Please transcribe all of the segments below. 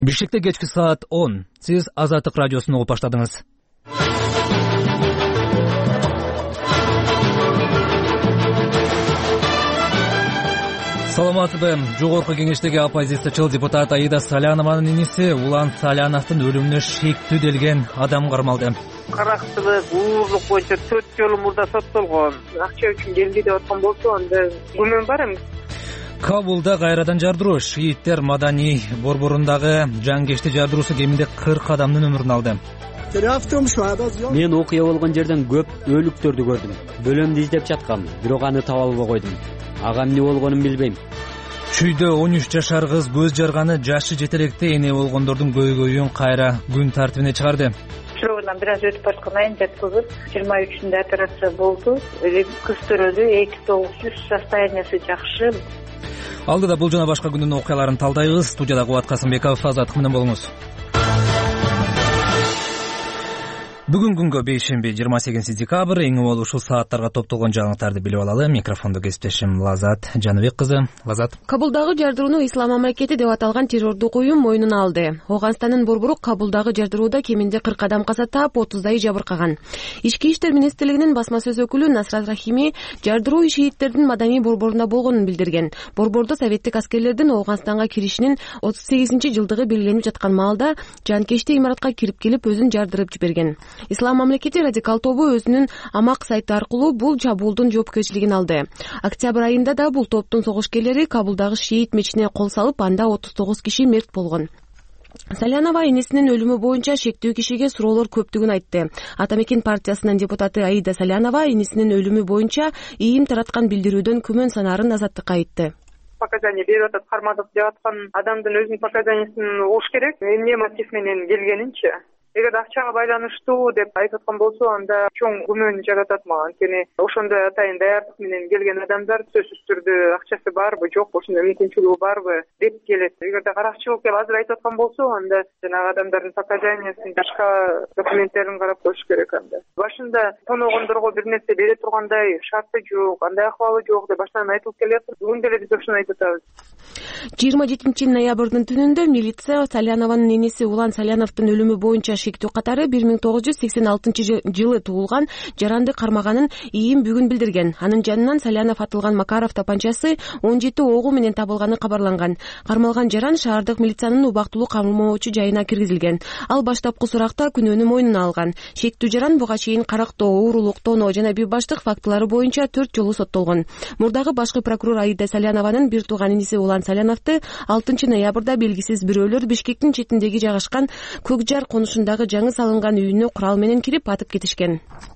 Бишкекте кечки саат 10. Сиз Азаттык радиосун угуп баштадыңыз. Саламатсызбы. Жогорку кеңештеги оппозициячыл депутат Аида Салянованын иниси Улан Саляновдун өлүмүнө шектүү делген адам кармалды. Карактылык, уурлук боюнча 4 жолу мурда соттолгон. Акча үчүн келди деп аткан болсо, анда күмөн бар эми. Кабулда кайрадан жардыруу. Шииттер Маданий борборундагы жангешти жардыруусу кеминде 40 адамдын өмүрүн алды. Мен окуя болгон жерден көп өлүктөрдү көрдүм. Бөлөмдү издеп жаткам, бирок аны таба албай койдум. Ага эмне болгонун билбейм. Чүйдө 13 жашар кыз көз жарганы жашы жетелекте эне болгондордун көйгөйүн кайра күн тартибине чыгарды. Чыгуудан бир аз өтүп бараткан айын жаткызып, 23-нде операция болду. Кыз төрөлдү, 2-9 состояниясы жакшы. Алдыда бул жана башка күндүн окуяларын талдайбыз. Студияда Кубат Касымбеков, Азаттык менен болуңуз. Бүгүн күнгө бейшемби 28 декабрь эң убал ушул сааттарга топтолгон жаңылыктарды билип алалы. Микрофондо кесиптешим Лазат Жаныбек кызы. Лазат. Кабулдагы жардырууну Ислам мамлекети деп аталган террордук уюм мойнуна алды. Оганстандын борбору Кабулдагы жардырууда кеминде 40 адам каза таап, 30дай жабыркаган. Ички иштер министрлигинин басма сөз өкүлү Насрат Рахими жардыруу шииттердин Маданий борборунда болгонун билдирген. Борбордо советтик аскерлердин Оганстанга киришинин 38-жылдыгы белгиленип жаткан маалда жанкечти имаратка кирип келип өзүн жардырып жиберген. Ислам мамлекети радикал тобу өзүнүн амак сайты аркылуу бул чабуулдун жоопкерчилигин алды. Октябрь айында да бул топтун согушкерлери Кабулдагы шиит мечитине кол салып, анда 39 киши мерт болгон. Салянова энесинин өлүмү боюнча шектүү кишиге суроолор көптүгүн айтты. Атамекен партиясынын депутаты Аида Салянова энесинин өлүмү боюнча ийим тараткан билдирүүдөн күмөн санаарын Азаттыкка айтты. Показания берип атат, кармадык деп аткан адамдын өзүнүн показаниясын угуш керек. Эмне мотив менен келгенинчи. Эгер акчага байланыштуу деп айтып аткан болсо, анда чоң күмөн жаратат мага. Анткени ошондой атайын даярдык менен келген адамдар сөзсүз түрдө акчасы барбы, жокпу, ошондой мүмкүнчүлүгү барбы деп келет. Эгерде каракчылык деп азыр айтып аткан болсо, анда жанагы адамдардын показаниясын, башка документтерин карап коюш керек анда. Башында тоногондорго бир нерсе бере тургандай шарты жок, андай акыбалы жок деп баштан айтылып келет. Бүгүн деле биз ошону айтып атабыз. 27 ноябрдын түнүндө милиция Салянованын энеси Улан Саляновдун өлүмү боюнча шектүү катары 1986-жылы туулган Жаранды кармаганын ийим бүгүн билдирген. Анын жанынан Салянов атылган Макаров тапанчасы 17 огу менен табылганы кабарланган. Кармалган Жаран шаардык милициянын убактылуу камылмоочу жайына киргизилген. Ал баштапкы суракта күнөөнү мойнуна алган. Шектүү Жаран буга чейин карактоо, уурулук, тоноо жана бейбаштык фактылары боюнча 4 жолу соттолгон. Мурдагы башкы прокурор Аида Салянованын бир тууган иниси Улан Саляновду 6 ноябрда белгисиз бирөөлөр Бишкектин четиндеги жайгашкан Көкжар конушундагы жаңы салынган үйүнө курал менен кирип атып кетишкен.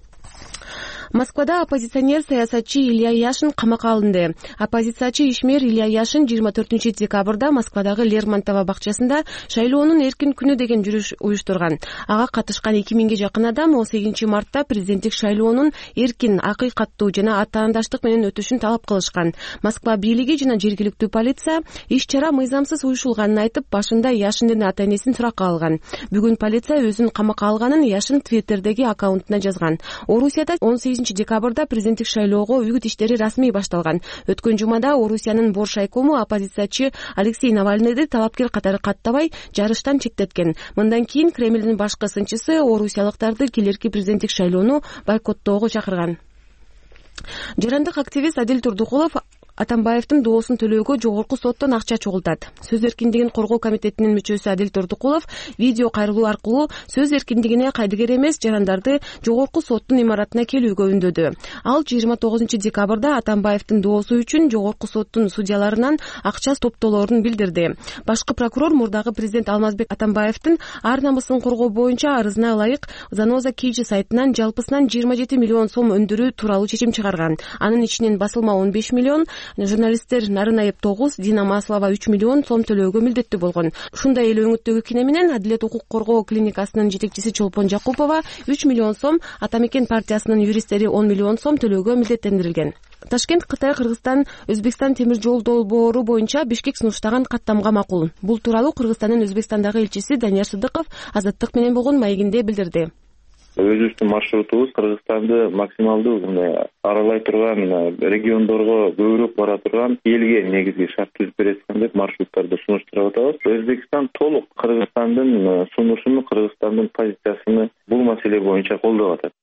Москвада оппозиционер саясатчы Илья Яшин камакка алынды. Оппозициячы ишмер Илья Яшин 24 декабрда Москвадагы Лермонтова бакчасында шайлоонун эркин күнү деген жүрүш уюштурган. Ага катышкан 2000ге жакын адам 18 мартта президенттик шайлоонун эркин, акыйкаттуу жана атаандаштык менен өтүшүн талап кылышкан. Москва бийлиги жана жергиликтүү полиция иш-чара мыйзамсыз уюшулганын айтып, башында Яшиндин ата-энесин суракка алган. Бүгүн полиция өзүн камакка алганын Яшин Твиттердеги аккаунтуна жазган. Орусияда 18 декабрда президенттик шайлоого үгүт иштери расмий башталган. Өткөн жумада Орусиянын Боршайкому оппозициячы Алексей Навальныйды талапкер катары каттабай жарыштан чектеткен. Мындан кийин Кремлдин башкы сынчысы орусиялыктарды келерки президенттик шайлоону бойкоттоого чакырган. Жарандык активист Адил Турдукулов Атамбаевдин доосун төлөөгө жогорку соттон акча чогултат. Сөз эркиндигин коргоо комитетинин мүчөсү Адил Турдукулов видео кайрылуу аркылуу сөз эркиндигине кайдыгер эмес жарандарды жогорку соттун имаратына келүүгө үндөдү. Ал 29 декабрда Атамбаевдин доосу үчүн жогорку соттун судьяларынан акча топтоолорун билдирди. Башкы прокурор мурдагы президент Алмазбек Атамбаевдин ар намысын коргоо боюнча арызына ылайык Заноза Кийчи сайтынан жалпысынан 27 миллион сом өндүрүү тууралуу чечим чыгарган. Анын ичинен басылма 15 миллион, журналисттер Нарынаев 9, Дина Маслова 3 миллион сом төлөөгө милдеттүү болгон. Ушундай эле өңүттөгү кине менен Адилет укук коргоо клиникасынын жетекчиси Чолпон Жакупова 3 миллион сом, Атамекен партиясынын юристтери 10 миллион сом төлөөгө милдеттендирилген. Ташкент, Кытай, Кыргызстан, Өзбекстан темир жол долбоору боюнча Бишкек сунуштаган каттамга макул. Бул тууралуу Кыргызстандын Өзбекстандагы элчиси Данияр Сыдыков Азаттык менен болгон маегинде билдирди. өзүбүздүн маршрутубуз Кыргызстанды максималдуу аралай турган, региондорго көбүрөөк бара турган элге негизги шарт түзүп бересиң деп маршруттарды сунуштуруп атабыз. Өзбекстан толук Кыргызстандын сунушун, Кыргызстандын позициясын бул маселе боюнча колдоп атат.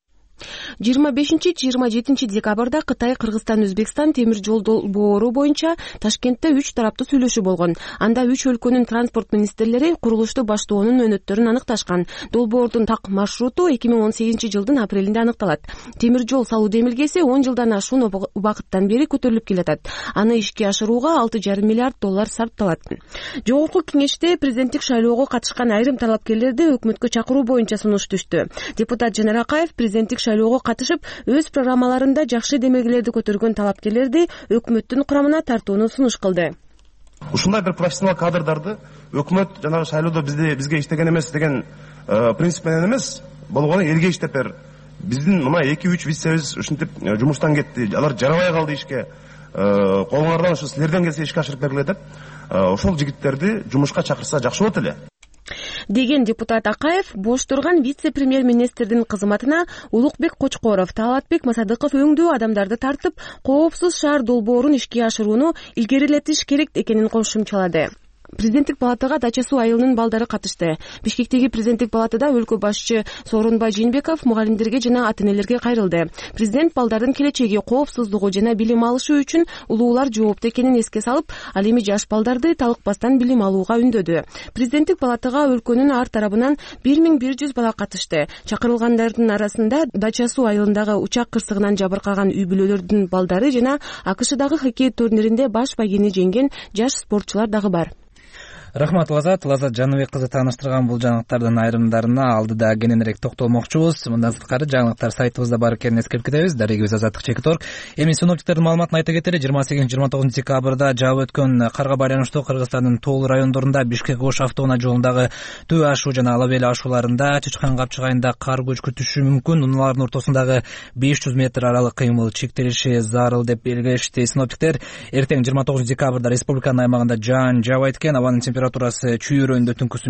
25-27 декабрда Кытай, Кыргызстан, Өзбекстан темир жол долбоору боюнча Ташкентте 3 тараптуу сүйлөшүү болгон. Анда 3 өлкөнүн транспорт министрлери курулушту баштоонун мөөнөттөрүн аныкташкан. Долбоордун так маршруту 2018-жылдын апрелинде аныкталат. Темир жол салуу демилгеси 10 жылдан ашуун убакыттан бери көтөрүлүп келатат. Аны ишке ашырууга $6,5 миллиард сарпталат. Жогорку кеңеште президенттик шайлоого катышкан айрым талапкерлерди өкмөткө чакыруу боюнча сунуш түштү. Депутат Жанар Акаев президенттик шайлоого катышып, өз программаларында жакшы демилгелерди көтөргөн талапкерлерди өкмөттүн курамына тартууну сунуш кылды. Ушундай бир профессионал кадрдарды өкмөт жанагы шайлоодо бизге иштеген эмес деген принцип менен эмес, болгону элге иштеп бер. Биздин мына 2-3 вице-виз ушинтип жумуштан кетти. Алар жарабай калды ишке. Колуңардан ушу силерден келсе ишке ашырып бергиле деп, ошол жигиттерди жумушка чакырса жакшы болот эле деген депутат Акаев бош турган вице-премьер-министрдин кызматына Улукбек Кочкоров, Талатбек Масадыков өңдүү адамдарды тартып, коопсуз шаар долбоорун ишке ашырууну илгерилетиш керек экенин кошумчалады. Президенттик палатага Дача суу айылынын балдары катышты. Бишкектеги президенттик палатада өлкө башчы Сооронбай Жээнбеков мугалимдерге жана ата-энелерге кайрылды. Президент балдардын келечеги, коопсуздугу жана билим алышы үчүн улуулар жоопту экенин эске салып, ал эми жаш балдарды талыкпастан билим алууга үндөдү. Президенттик палатага өлкөнүн ар тарабынан 1100 бала катышты. Чакырылгандардын арасында Дача суу айылындагы учак кырсыгынан жабыркаган үй бүлөлөрдүн балдары жана АКШдагы хоккей турниринде баш байгени жеңген жаш спортчулар дагы бар. Рахмат Лазат Жаныбек кызы тааныштырган бул жаңылыктардын айрымдарына алдыда кененирээк токтолмокчубуз. Мындан сырткары жаңылыктар сайтыбызда бар экенин эскертип кетебиз. Дарегибиз Азаттык.org. Эми синоптиктердин маалыматын айта кетели. 28-29 декабрда жаап өткөн карга байланыштуу Кыргызстандын тоолуу райондорунда Бишкек-Ош автоунаа жолундагы Төө ашуу жана Ала Бел ашууларында Чычкан капчыгайында кар көч күтүшү мүмкүн. Унаалардын ортосундагы 500 метр аралык кыймыл чектелиши зарыл деп белгилешти синоптиктер. Эртең 29 декабрда республиканын аймагында жаан жаабайт экен. Абанын температурасы чүй районунда түнкүсү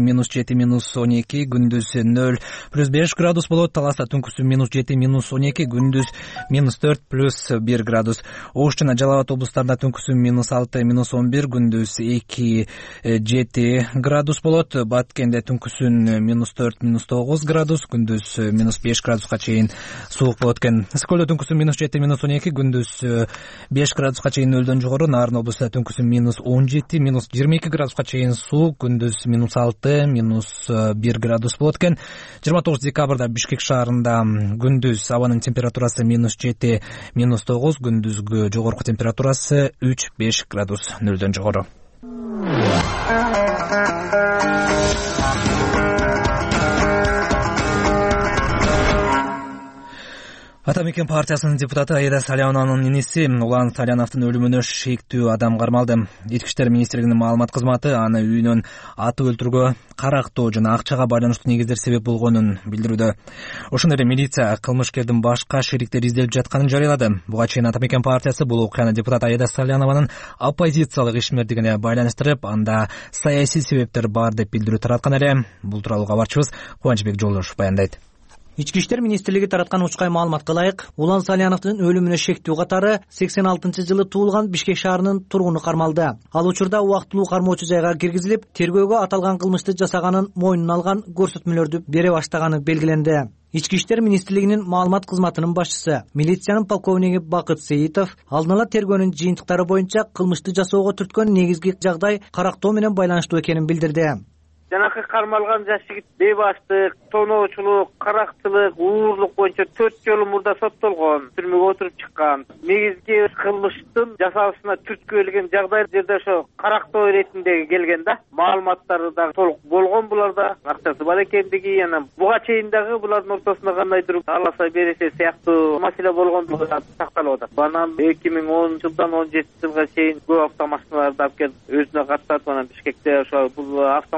-7–-12, күндүз 0+5 градус болот. Таласта түнкүсү -7–-12, күндүз -4+1 градус. Ош жана Жалал Абад облустарында түнкүсү -6–-11, күндүз 2–7 градус болот. Баткенде түнкүсүн -4–-9 градус, күндүз -5 градуска чейин суук болот экен. Скөлдө түнкүсү -7–-12, күндүз 5 градуска чейин нөлдөн жогору. Нарын облустунда түнкүсү -17–-22 градуска чейин суук, күндүз -6–-1 градус болот экен. 29 декабрда Бишкек шаарында күндүз абанын температурасы -7–-9, күндүзгү жогорку температурасы 3–5 градус нөлдөн жогору. Ата Мекен партиясынын депутаты Аида Салянованын иниси Улан Саляновдун өлүмүнө шектүү адам кармалды. Ички иштер министрлигинин маалымат кызматы аны үйүнөн атып өлтүрүүгө карактоо жана акчага байланыштуу негиздер себеп болгонун билдирүүдө. Ошондой эле милиция кылмышкердин башка шериктери изделип жатканын жарыялады. Буга чейин Ата Мекен партиясы бул окуяны депутат Аида Салянованын оппозициялык ишмердигине байланыштырып, анда саясий себептер бар деп билдирүү тараткан эле. Бул тууралуу кабарчыбыз Кубанычбек Жолдошев баяндайт. Ички иштер министрлиги тараткан учкай маалыматка ылайык, Улан Саляновдун өлүмүнө шектүү катары 86-жылы туулган Бишкек шаарынын тургуну кармалды. Ал учурда убактылуу кармоочу жайга киргизилип, тергөөгө аталган кылмышты жасаганын мойнуна алган көрсөтмөлөрдү бере баштаганы белгиленди. Ички иштер министрлигинин маалымат кызматынын башчысы, милициянын полковниги Бакыт Сейитов алдын ала тергөөнүн жыйынтыктары боюнча кылмышты жасоого түрткөн негизги жагдай карактоо менен байланыштуу экенин билдирди. Жанакы кармалган жаш жигит бейбаштык, тоноочулук, карактылык, уурлук боюнча 4 жолу мурда соттолгон, түрмөгө отуруп чыккан. Негизги кылмыштын жасалышына түрткү келген жагдай жерде ошо карактоо иретинде келген да. Маалыматтары да толук болгон, буларда акчасы бар экендиги, жана буга чейин дагы булардын ортосунда кандайдыр аласа бересе сыяктуу маселе болгондугу сакталып атат. Анан 2010 жылдан 17 жылга чейин көп автомашиналарды алып келип өзүнө каттатып, анан Бишкекте ошо бул автомашиналар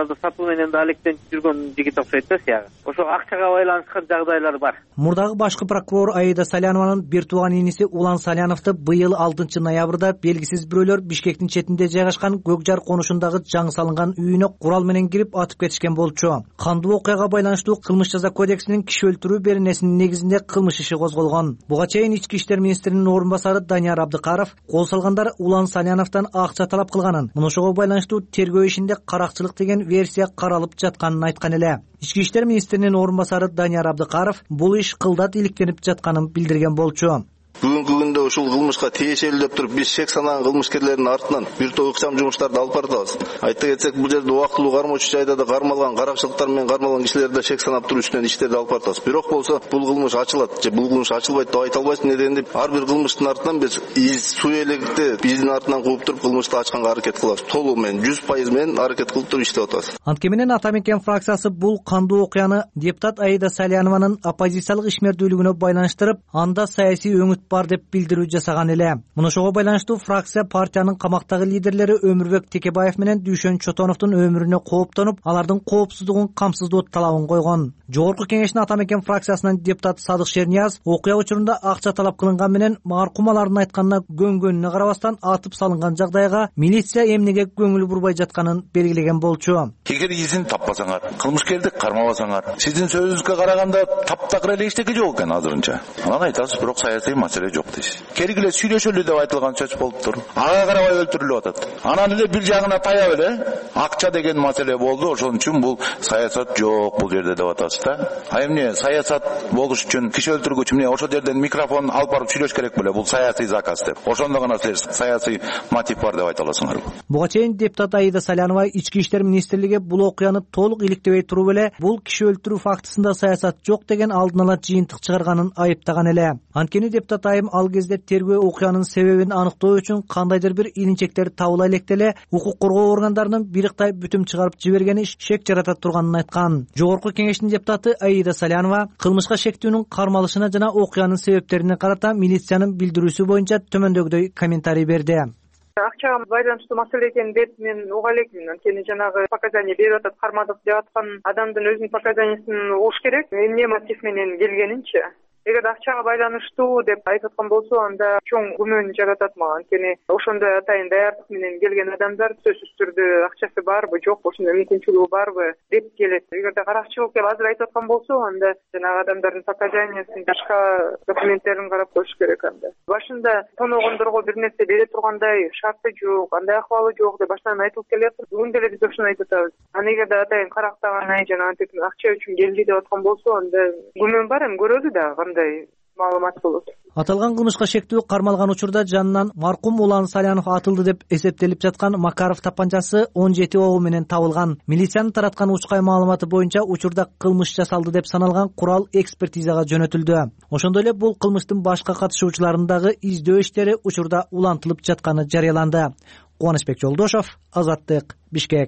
кармаларды сатуу менен да алектенип жүргөн жигит окшойт да сияга. Ошо акчага байланышкан жагдайлар бар. Мурдагы башкы прокурор Аида Салянованын бир тууган иниси Улан Саляновду быйыл 6 ноябрда белгисиз бирөөлөр Бишкектин четинде жайгашкан Көкжар конушундагы жаңы салынган үйүнө курал менен кирип атып кетишкен болчу. Кандуу окуяга байланыштуу кылмыш жаза кодексинин киши өлтүрүү беренесинин негизинде кылмыш иши козголгон. Буга чейин Ички иштер министринин орун басары Данияр Абдыкаров кол салгандар Улан Саляновдон акча талап кылганын, мына ошого байланыштуу тергөө ишинде каракчылык деген версия каралып жатканын айткан эле. Ички иштер министринин орун басары Данияр Абдыкаров бул иш кылдат иликтенип жатканын билдирген болчу. Бүгүнкү күндө ушул кылмышка тиешелүү деп туруп биз шек санаган кылмышкерлердин артынан бир топ ыкчам жумуштарды алып баратабыз. Айта кетсек, бул жерде убактылуу кармоочу жайда да кармалган, каракчылыктар менен кармалган кишилерди шек санап туруп үстүнөн иштерди алып баратабыз. Бирок болсо бул кылмыш ачылат же бул кылмыш ачылбайт деп айта албайсың. Неден ар бир кылмыштын артынан биз суу элегинде биздин артынан кууп туруп кылмышты ачканга аракет кылабыз. Толугу менен 100% менен аракет кылып туруп иштеп атабыз. Анткени менен Ата Мекен фракциясы бул кандуу окуяны депутат Аида Салянованын оппозициялык ишмердүүлүгүнө байланыштырып, анда саясий өңүт бар деп билдирүү жасаган эле. Мына ошого байланыштуу фракция партиянын камактагы лидерлери Өмүрбек Текебаев менен Дүйшөн Чотоновдун өмүрүнө кооптонуп, алардын коопсуздугун камсыздоо талабын койгон. Жогорку кеңештин Ата Мекен фракциясынын депутаты Садык Шернияз окуя учурунда акча талап кылынган менен маркум алардын айтканына көнгөнүнө карабастан атып салынган жагдайга милиция эмнеге көңүл бурбай жатканын белгилеген болчу. Эгер изин таппасаңар, кылмышкерди кармабасаңар, сиздин сөзүңүзгө караганда таптакыр эле эчтеке жок экен азырынча. Анан айтасыз, бирок саясий маселе жок дейсиз. Келгиле сүйлөшөлү деп айтылган сөз болуптур. Ага карабай өлтүрүлүп атат. Анан эле бир жагына таяп эле акча деген маселе болду. Ошон үчүн бул саясат жок бул жерде деп атасыз да. А эмне саясат болуш үчүн киши өлтүргүч эмне ошол жерден микрофон алып барып сүйлөш керек беле? Бул саясий заказ деп. Ошондо гана силер саясий мотив бар деп айта аласыңар. Буга чейин депутат Аида Салянова Ички иштер министрлиги бул окуяны толук иликтебей туруп эле бул киши өлтүрүү фактысында саясат жок деген алдын ала жыйынтык чыгарганын айыптаган эле. Анткени депутат айым ал кезде тергөө окуянын себебин аныктоо үчүн кандайдыр бир илинчектер табыла электе укук коргоо органдарынын бириктай бүтүм чыгарып жибергени шек жарата турганын айткан. Жогорку кеңештин депутаты Аида Салянова кылмышка шектүүнүн кармалышына жана окуянын себептерине карата милициянын билдирүүсү боюнча төмөндөгүдөй комментарий берди. Акчага байланыштуу маселе экен деп мен уга элекмин. Анткени жанагы показания берип атат, кармадык деп аткан адамдын өзүнүн показаниясын угуш керек. Эмне мотив менен келгенинчи. Эгер акчага байланыштуу деп айтып аткан болсо, анда чоң күмөн жаратат мага. Анткени ошондой атайын даярдык менен келген адамдар сөзсүз түрдө акчасы барбы, жокпу, ошондой мүмкүнчүлүгү барбы деп келет. Эгерде каракчылык деп азыр айтып аткан болсо, анда жанагы адамдардын показаниясын, башка документтерин карап коюш керек анда. Башында тоногондорго бир нерсе бере тургандай шарты жок, андай акыбалы жок деп баштан айтылып келет. Бүгүн деле биз ошону айтып атабыз. Аны эгерде атайын карактаган жана антип акча үчүн келди деп аткан болсо, анда күмөн бар, эми көрөлү да маалымат болот. Аталган кылмышка шектүү кармалган учурда жанынан маркум Улан Салянов атылды деп эсептелип жаткан Макаров тапанчасы 17 огу менен табылган. Милициянын тараткан учкай маалыматы боюнча учурда кылмыш жасалды деп саналган курал экспертизага жөнөтүлдү. Ошондой эле бул кылмыштын башка катышуучуларынын дагы издөө иштери учурда улантылып жатканы жарыяланды. Кубанычбек Жолдошов, Азаттык, Бишкек.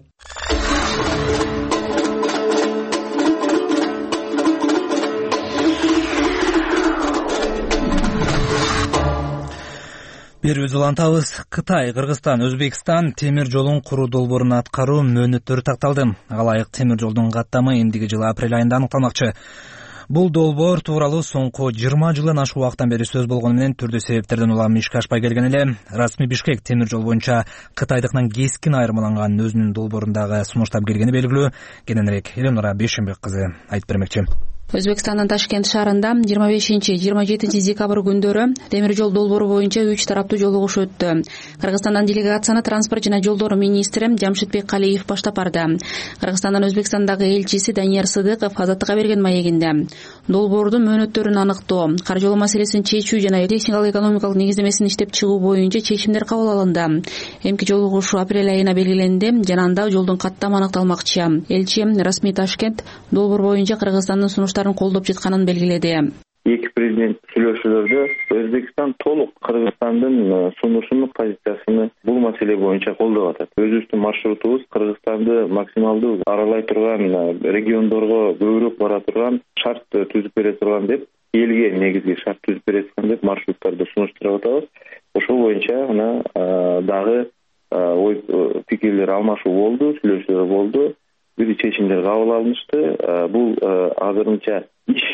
Берүүбүз улантабыз. Кытай, Кыргызстан, Өзбекстан темир жолун куруу долбоорун аткаруу мөөнөттөрү такталды. Ага темир жолдун каттамы эмдиги жылы апрель айында аныкталмакчы. Бул долбоор тууралуу соңку 20 жылдан ашык убакыттан бери сөз болгону менен түрдүү себептерден улам ишке ашпай келген эле. Расмий Бишкек темир жол боюнча кытайдыкынан кескин айырмаланган өзүнүн долбоорундагы сунуштап келгени белгилүү. Кененирээк Эленора Бейшенбек кызы айтып бермекчи. Өзбекстандын Ташкент шаарында 25-27 декабрь күндөрү темир жол долбоору боюнча 3 тараптуу жолугуш өттү. Кыргызстандан делегацияны транспорт жана жолдор министри Жамшитбек Калиев баштап барды. Кыргызстандан Өзбекстандагы элчиси Данияр Сыдыков Азаттыкка берген маегинде долбоордун мөөнөттөрүн аныктоо, кар жолу маселесин чечүү жана техникалык экономикалык негиздемесин иштеп чыгуу боюнча чечимдер кабыл алынды. Эмки жолугуш апрель айына белгиленди жана анда жолдун каттамы аныкталмакчы. Элчи Расмий Ташкент долбоор боюнча Кыргызстандын сунуштарын колдоп жатканын белгиледи. Эки президент сүйлөшүүлөрдө Өзбекстан толук Кыргызстандын сунушунун позициясыны бул маселе боюнча колдоп атат. Өзүбүздүн маршрутубуз Кыргызстанды максималдуу аралай турган, региондорго көбүрөөк бара турган, шарт түзүп бере турган деп, элге негизги шарт түзүп бере турган деп маршруттарды сунуштуруп атабыз. Ошол боюнча дагы ой пикирлер алмашуу болду, сүйлөшүүлөр болду. бир чечимдер кабыл алынышты. Бул азырынча иш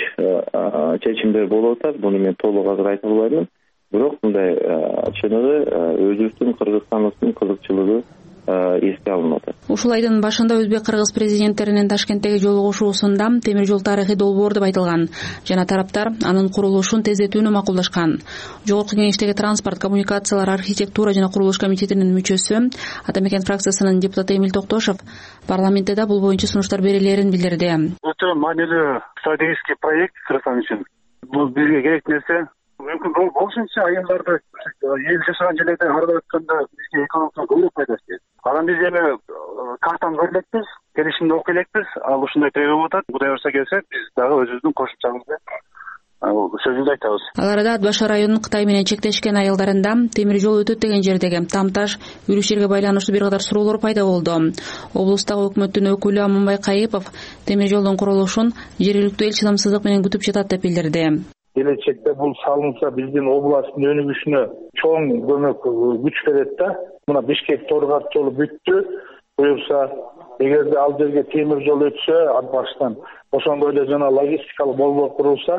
чечимдер болуп атат. Буну мен толук азыр айта албайм. Бирок мындай чыныгы өзүбүздүн Кыргызстандын кызыкчылыгы эске алынып атат. Ушул айдын башында өзбек-кыргыз президенттеринин Ташкенттеги жолугушуусунда темир жол тарыхый долбоор деп айтылган жана тараптар анын курулушун тездетүүнү макулдашкан. Жогорку Кеңештеги транспорт, коммуникациялар, архитектура жана курулуш комитетинин мүчөсү Ата Мекен фракциясынын депутаты Эмил Токтошов парламентте да бул боюнча сунуштар берилерин билдирди. Өтө маанилүү стратегический проект Кыргызстан үчүн. Бул бизге керек нерсе. Мүмкүн болушунча айылдарды эл жашаган жерлерде аралап өткөндө бизге экономикага көбүрөөк пайдасы тийет. Анан биз эми картаны көрүп элекпиз, келишимди окуй элекпиз. Ал ушундай треба болуп атат. Кудай урса келсе, биз дагы өзүбүздүн кошумчабызды сөзүбүздү айтабыз. Ал арада Ат Башы районунун Кытай менен чектешкен айылдарында темир жол өтөт деген жердеги Тамташ, Үрүш жерге байланыштуу бир катар суроолор пайда болду. Облустагы өкмөттүн өкүлү Аманбай Кайыпов темир жолдун курулушун жергиликтүү эл чыдамсыздык менен күтүп жатат деп билдирди. Келечекте бул салынса биздин областтын өнүгүшүнө чоң көмөк күч берет да. Мына Бишкек Торгат жолу бүттү. Буюрса, эгерде ал жерге темир жол өтсө, Ат Баштан ошондой эле жана логистикалык болбой курулса,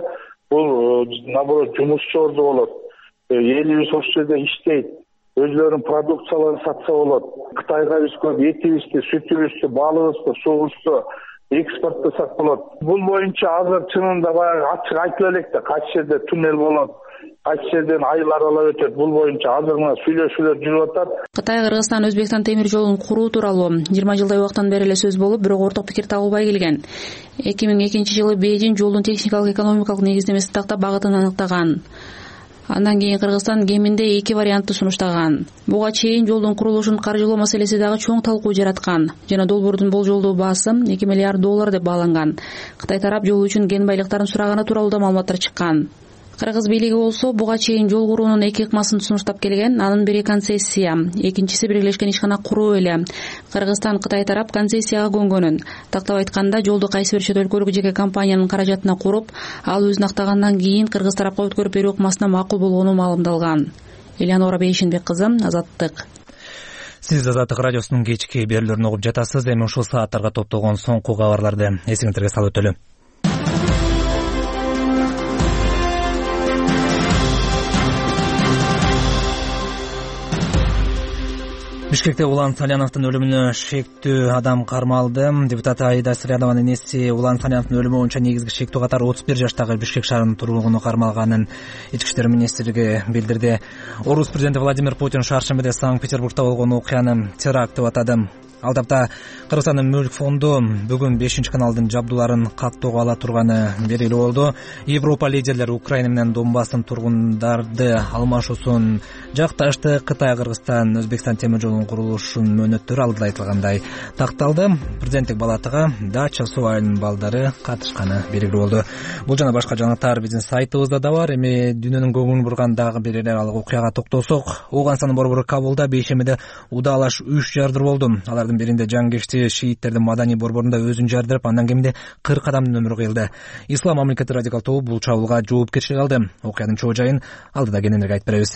бул наоборот жумушчу орду болот. Элибиз ошол жерде иштейт. Өзлөрүнүн продукцияларын сатса болот. Кытайга биз көп этибизди, сүтүбүздү, балыбызды, суубузду экспорттосак болот. Бул боюнча азыр чынында баягы ачык айтып элек да, кайсы жерде туннел болот, кайсы жерден айыл аралап өтөт. Бул боюнча азыр мына сүйлөшүүлөр жүрүп атат. Кытай, Кыргызстан, Өзбекстан темир жолун куруу тууралуу 20 жылдай убактан бери эле сөз болуп, бирок орток пикир табылбай келген. 2002-жылы Бейжин жолдун техникалык экономикалык негиздемесин тактап багытын аныктаган. Андан кийин Кыргызстан кеминде 2 вариантты сунуштаган. Буга чейин жолдун курулушун каржылоо маселеси дагы чоң талкуу жараткан жана долбоордун болжолдуу баасы $2 миллиард деп бааланган. Кытай тарап жол үчүн кен байлыктарын сураганы тууралуу да маалыматтар чыккан. Кыргыз бийлиги болсо буга чейин жол куруунун 2 ыкмасын сунуштап келген. Анын бири концессия, экинчиси бирлешкен ишкана куруу эле. Кыргызстан Кытай тарап концессияга көнгөнүн. Тактап айтканда, жолду кайсы бир чет өлкөлүк жеке компаниянын каражатына куруп, ал өзүн актагандан кийин Кыргыз тарапка өткөрүп берүү ыкмасына макул болгону маалымдалган. Элеонора Бейшенбек кызы, Азаттык. Сиз Азаттык радиосунун кечки берүүлөрүн угуп жатасыз. Эми ушул сааттарга топтолгон соңку кабарларды эсиңиздерге салып өтөлү. Бишкекте Улан Саляновдун өлүмүнө шектүү адам кармалды. Депутат Аида Салянованын энеси Улан Саляновдун өлүмү боюнча негизги шектүү катары 31 жаштагы Бишкек шаарынын тургуну кармалганын Ички иштер министрлиги билдирди. Орус президенти Владимир Путин шаршембиде Санкт-Петербургда болгон окуяны теракт деп атады. Ал тапта Кыргызстандын мүлк фонду бүгүн 5-каналдын жабдууларын каттоого ала турганы белгилүү болду. Европа лидерлери Украина менен Донбасстын тургундарды алмашуусун жакташты. Кытай, Кыргызстан, Өзбекстан темир жолунун курулушунун мөөнөттөрү алдыда айтылгандай такталды. Президенттик балатага Дача суу айылынын балдары катышканы белгилүү болду. Бул жана башка жаңылыктар биздин сайтыбызда да бар. Эми дүйнөнүн көңүлүн бурган дагы бир эле окуяга токтолсок, Ооганстандын борбору Кабулда бейшембиде удаалаш 3 жардыр болду. Алардын биринде жангешти шииттердин маданий борборунда өзүн жардырып, андан кеминде 40 адамдын өмүрү кыйылды. Ислам мамлекети радикал тобу бул чабуулга жоопкерчилик алды. Окуянын чоо жайын алдыда кененирээк айтып беребиз.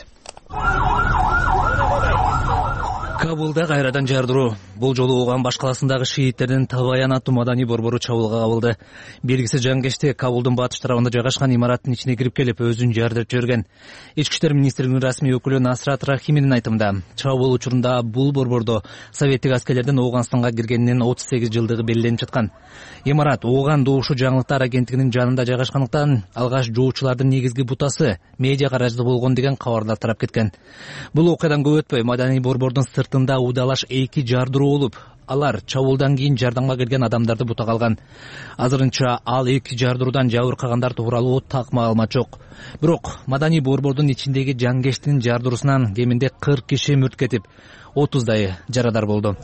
Кабулда кайрадан жардыруу. Бул жолу Ооган баш каласындагы шииттердин Табаян аттуу маданий борбору чабуулга кабылды. Белгисиз жангешти Кабулдун батыш тарабында жайгашкан имараттын ичине кирип келип, өзүн жардырып жиберген. Ички иштер министрлигинин расмий өкүлү Насрат Рахиминин айтымында, чабуул учурунда бул борбордо советтик аскерлердин Ооганстанга киргенинин 38 жылдыгы белгиленип жаткан. Имарат Ооган добушу жаңылыктар агенттигинин жанында жайгашкандыктан алгач жоочулардын негизги бутасы медиа каражаты болгон деген кабарлар тарап кеткен. Бул окуядан көп өтпөй маданий борбордун сыртында удалаш 2 жардыруу болуп, алар чабуулдан кийин жардамга келген адамдарды бута калган. Азырынча ал 2 жардыруудан жабыркагандар тууралуу так маалымат жок. Бирок маданий борбордун ичиндеги жангештин жардыруусунан кеминде 40 киши мүрт кетип, 30дай жарадар болду.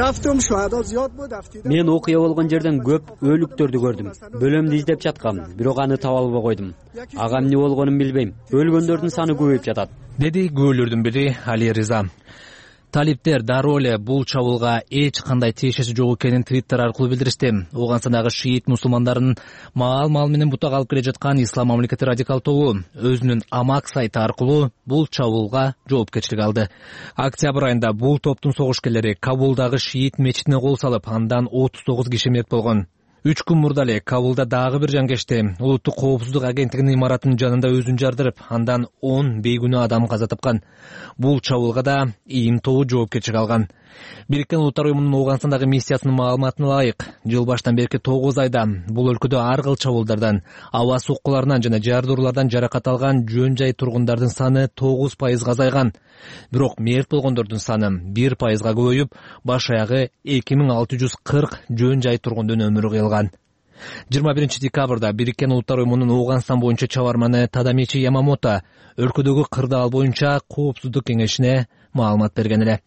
Мен окуя болгон жерден көп өлүктөрдү көрдүм. Бөлөмдү издеп жаткам, бирок аны таба албай койдум. Ага эмне болгонун билбейм. Өлгөндөрдүн саны көбөйүп жатат, деди күбөлөрдүн бири Али Риза. Талиптер дароо эле бул чабуулга эч кандай тиешеси жок экенин Твиттер аркылуу билдиришти. Ооганстандагы шиит мусулмандарын маал менен бутак алып келе жаткан Ислам мамлекети радикал тобу өзүнүн Амак сайты аркылуу бул чабуулга жоопкерчилик алды. Октябрь айында бул топтун согушкерлери Кабулдагы шиит мечитине кол салып, андан 39 киши мерт болгон. 3 күн мурда эле Кабулда дагы бир жангешти. Улуттук коопсуздук агенттигинин имаратынын жанында өзүн жардырып, андан 10 бейгүнөө адам каза тапкан. Бул чабуулга да ИИМ тобу жоопкерчилик алган. Бириккен Улуттар уюмунун Ооганстандагы миссиясынын маалыматына ылайык, жыл баштан берки 9 айда бул өлкөдө ар кыл чабуулдардан, аба соккуларынан жана жардыруулардан жаракат алган жөн жай тургундардын саны 9% азайган. Бирок мерт болгондордун саны 1% көбөйүп, баш аягы 2640 жөн жай тургундун өмүрү кыйылган. 21 декабрда Бириккен Улуттар уюмунун Ооганстан боюнча чабарманы Тадамичи Ямамото өлкөдөгү кырдаал боюнча коопсуздук кеңешине маалымат берген эле.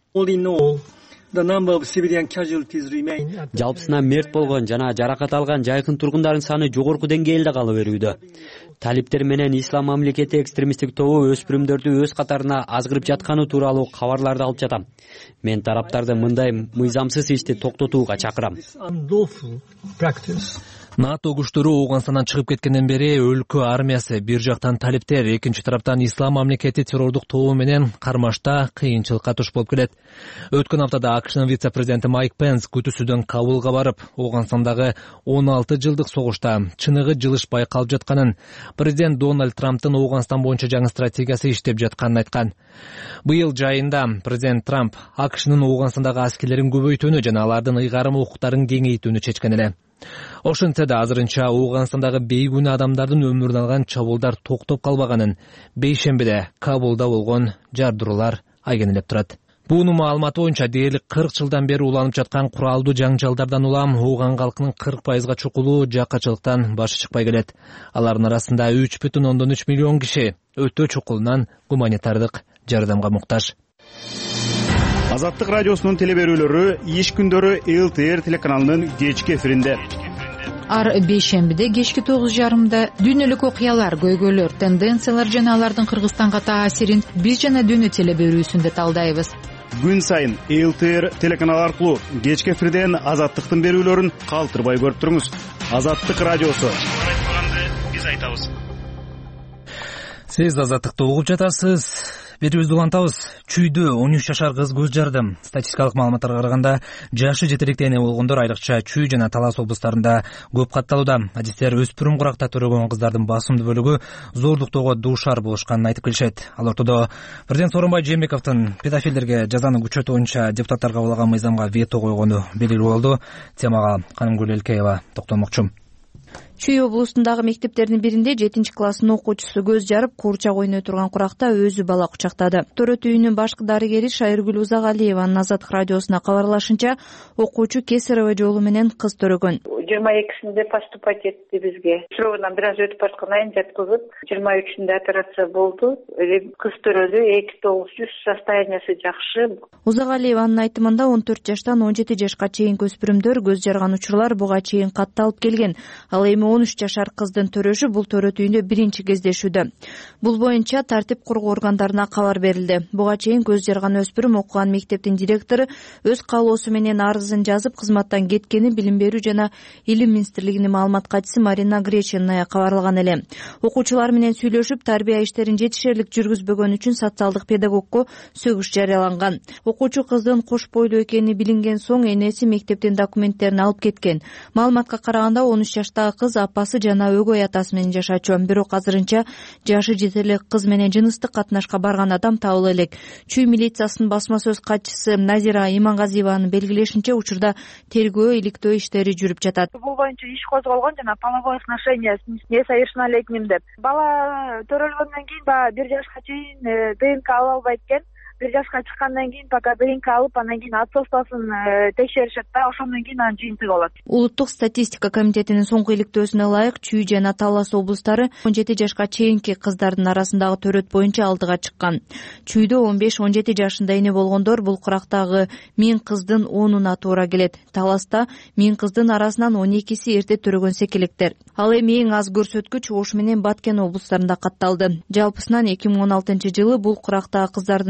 Жалпысынан мерт болгон жана жаракат алган жайкын тургундардын саны жогорку деңгээлде кала берүүдө. Талиптер менен Ислам мамлекети экстремисттик тобу өспүрүмдөрдү өз катарына азгырып жатканы тууралуу кабарларды алып жатам. Мен тараптарды мындай мыйзамсыз ишти токтотууга чакырам. НАТО күчтөрү Ооганстандан чыгып кеткенден бери өлкө армиясы бир жактан талиптер, экинчи тараптан Ислам мамлекети террордук тобу менен кармашта кыйынчылыкка туш болуп келет. Өткөн аптада АКШнын вице-президенти Майк Пенс күтүүсүдөн Кабулга барып, Ооганстандагы 16 жылдык согушта чыныгы жылыш байкалып жатканын, президент Дональд Трамптын Ооганстан боюнча жаңы стратегиясы иштеп жатканын айткан. Быйыл жайында президент Трамп АКШнын Ооганстандагы аскерлерин көбөйтүүнү жана алардын ыйгарым укуктарын кеңейтүүнү чечкен эле. Ошентсе да азырынча Ооганстандагы бейгүнөө адамдардын өмүрүн алган чабуулдар токтоп калбаганын бейшембиде Кабулда болгон жардыруулар айгинелеп турат. Буунун маалыматы боюнча дээрлик 40 жылдан бери уланып жаткан куралдуу жаңжалдардан улам Ооган калкынын 40%га чукулуу жакачылыктан башы чыкпай келет. Алардын арасында 3,3 миллион киши өтө чукулунан гуманитардык жардамга муктаж. Азаттык радиосунун телеберүүлөрү иш күндөрү ЛТР телеканалынын кечки эфиринде. Ар бейшембиде кечки 9:30 дүйнөлүк окуялар, көйгөйлөр, тенденциялар жана алардын Кыргызстанга таасирин биз жана дүйнө телеберүүсүндө талдайбыз. Күн сайын ЛТР телеканалы аркылуу кечки эфирден Азаттыктын берүүлөрүн калтырбай көрүп туруңуз. Азаттык радиосу. Биз айтабыз. Сиз Азаттыкты угуп жатасыз. Берүүбүздү улантабыз. Чүйдө 13 жашар кыз көз жарды. Статистикалык маалыматтарга караганда, жашы жетеликте эне болгондор айрыкча Чүй жана Талас облустарында көп катталууда. Адистер өспүрүм куракта төрөгөн кыздардын басымдуу бөлүгү зордуктоого дуушар болушканын айтып келишет. Ал ортодо президент Сооронбай Жээнбековдун педофилдерге жазаны күчөтүү боюнча депутаттар кабыл алган мыйзамга вето койгону белгилүү болду. Темага Канымгүл Элкеева токтолмокчу. Чүй облусундагы мектептердин биринде 7-класстын окуучусу көз жарып, куурчак ойной турган куракта өзү бала кучактады. Төрөт үйүнүн башкы дарыгери Шайыргүл Узагалиеванын Азаттык радиосуна кабарлашынча, окуучу кесарево жолу менен кыз төрөгөн. 22-синде поступать этти бизге. Срогунан бир аз өтүп бараткан айын жаткызып, 23-синде операция болду. Кыз төрөдү, 2900, состояниясы жакшы. Узагалиеванын айтымында 14 жаштан 17 жашка чейинки өспүрүмдөр көз жарган учурлар буга чейин катталып келген. Ал эми 13 жашар кыздын төрөшү бул төрөт үйүндө биринчи кездешүүдө. Бул боюнча тартип кургоо органдарына кабар берилди. Буга чейин көз жарган өспүрүм окуган мектептин директору өз каалоосу менен арызын жазып, кызматтан кеткени Билим берүү жана Илим министрлигинин маалымат катчысы Марина Гречиная кабарлаган эле. Окуучулар менен сүйлөшүп, тарбия иштерин жетишерлик жүргүзбөгөн үчүн социалдык педагогко сөгүш жарыяланган. Окуучу кыздын кош бойлуу экени билинген соң энеси мектептин документтерин алып кеткен. Маалыматка караганда 13 жаштагы кыз апасы жана өгөй атасы менен жашачу. Бирок азырынча жашы жете эле кыз менен жыныстык катнашка барган адам табыла элек. Чүй милициясынын басма сөз катчысы Назира Имангазиеванын белгилешинче, учурда тергөө, иликтөө иштери жүрүп жатат. Бул боюнча иш козголгон жана половое сношение несовершеннолетним деп. Бала төрөлгөндөн кийин баягы 1 жашка чейин ДНК ала албайт экен. 1 жашка чыккандан кийин пока ДНК алып, андан кийин отцовствосын текшеришет да, ошондон кийин анын жыйынтыгы болот. Улуттук статистика комитетинин соңку иликтөөсүнө ылайык, Чүй жана Талас облустары 17 жашка чейинки кыздардын арасындагы төрөт боюнча алдыга чыккан. Чүйдө 15-17 жашында эне болгондор бул курактагы 1000 кыздын 10-уна туура келет. Таласта 1000 кыздын арасынан 12си эрте төрөгөн секелектер. Ал эми эң аз көрсөткүч Ош менен Баткен облустарында катталды. Жалпысынан 2016 жылы бул курактагы кыздардын төрөтү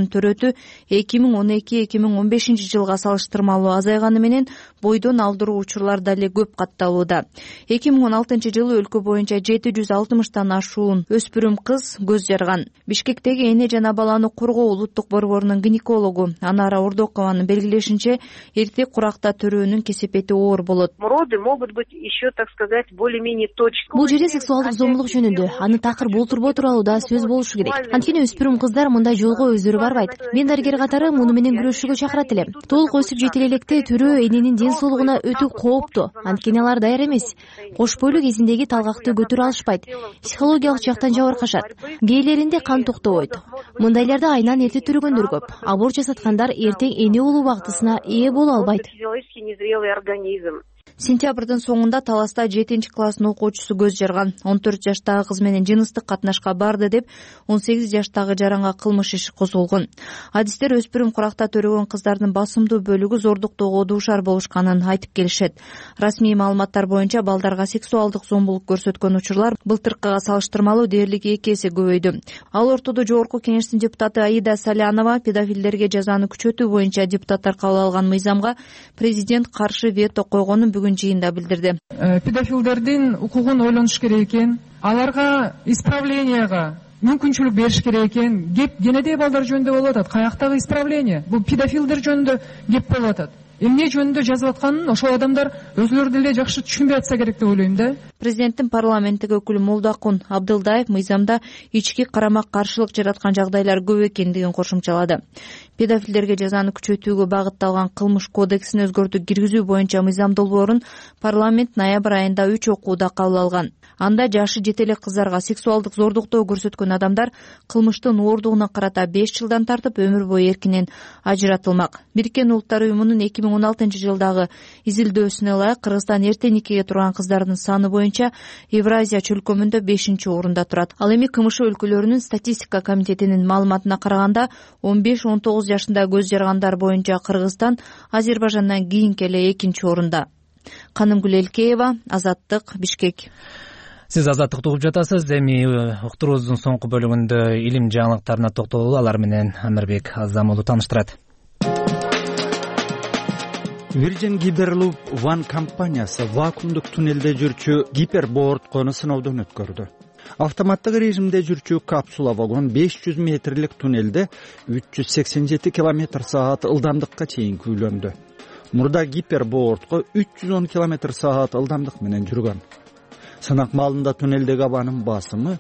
өтү 2012-2015 жылга салыштырмалуу азайганы менен бойдон алдыруу учурлар дали көп катталууда. 2016 жылы өлкө боюнча 760 ашуун өспүрүм кыз көз жарган. Бишкектеги эне жана баланы коргоо улуттук борборунун гинекологу Анара Ордокованын белгилешинче, эртек куракта төрөөнүн кесепети оор болот. Роды могут быть еще, так сказать, более-менее точковые. Бул жерде сексуалдык зомбулук жөнүндө аны такыр болтурбой тууралуу да сөз болушу керек. Анткени өспүрүм кыздар мындай жолго өздөрү барбайт. Мен дарыгер катары муну менен күрөшүүгө чакырат элем. Толук өсүп жетил электе төрөө эненин ден соолугуна өтө кооптуу. Анткени алар даяр эмес. Кош бойлуу кезиндеги талгакты көтөрө алышпайт. Психологиялык жактан жабыркашат. Кээрлеринде кан токтобойт. Мындайларда айнан эрте төрөгөндөр көп. Аборт жасаткандар эртең эне болуу бактысына ээ боло албайт. Сентябрдын соңунда Таласта 7-класстын окуучусу көз жарган. 14 жаштагы кыз менен жыныстык катнашка барды деп 18 жаштагы жаранга кылмыш иши козголгон. Адистер өспүрүм куракта төрөгөн кыздардын басымдуу бөлүгү зордуктоого дуушар болушканын айтып келишет. Расмий маалыматтар боюнча балдарга сексуалдык зомбулук көрсөткөн учурлар былтыркыга салыштырмалуу дээрлик 2 эсе көбөйдү. Ал ортодо Жогорку Кеңештин депутаты Аида Салянова педофилдерге жазаны күчөтүү боюнча депутаттар кабыл алган мыйзамга президент каршы вето койгонун бүгүн жыйында билдирди. Педофилдердин укугун ойлонуш керек экен, аларга исправленияга мүмкүнчүлүк бериш керек экен. Кеп кенедей балдар жөнүндө болуп атат. Каяктагы исправление? Бул педофилдер жөнүндө кеп болуп атат. Эмне жөнүндө жазып атканын ошол адамдар өзүлөрү деле жакшы түшүнбөй атса керек деп ойлойм да. Президенттин парламенттеги өкүлү Молдакун Абдылдаев мыйзамда ички карама каршылык жараткан жагдайлар көп экендигин кошумчалады. Педофилдерге жазаны күчөтүүгө багытталган кылмыш кодексин өзгөртүү киргизүү боюнча мыйзам долбоорун парламент ноябрь айында 3 окууда кабыл алган. Анда жашы жете элек кыздарга сексуалдык зордуктоо көрсөткөн адамдар кылмыштын ооругуна карата 5 жылдан тартып өмүр бою эркинен ажыратылмак. Бириккен Улуттар уюмунун 2016 жылдагы изилдөөсүнө ылайык Кыргызстан эрте никеге турган кыздардын саны боюнча Евразия чөлкөмүндө 5-орунда турат. Ал эми КМШ өлкөлөрүнүн статистика комитетинин маалыматына караганда 15-19 жашында көз жаргандар боюнча Кыргызстан Азербайжандан кийинки эле 2-орунда. Канымгүл Элкеева, Азаттык, Бишкек. Сиз Азаттыкты угуп жатасыз. Эми уктуруубуздун соңку бөлүгүндө илим жаңылыктарына токтололу. Алар менен Амирбек Азамулу тааныштырат. Virgin Hyperloop One компаниясы вакуумдук туннелде жүрчү гиперборткону сыноодон өткөрдү. Автоматтык режимде жүрчү капсула вагон 500 метрлик туннелде 387 км/саат ылдамдыкка чейин күйлөндү. Мурда гипербортко 310 км/саат ылдамдык менен жүргөн. Сынак маалында туннелдеги абанын басымы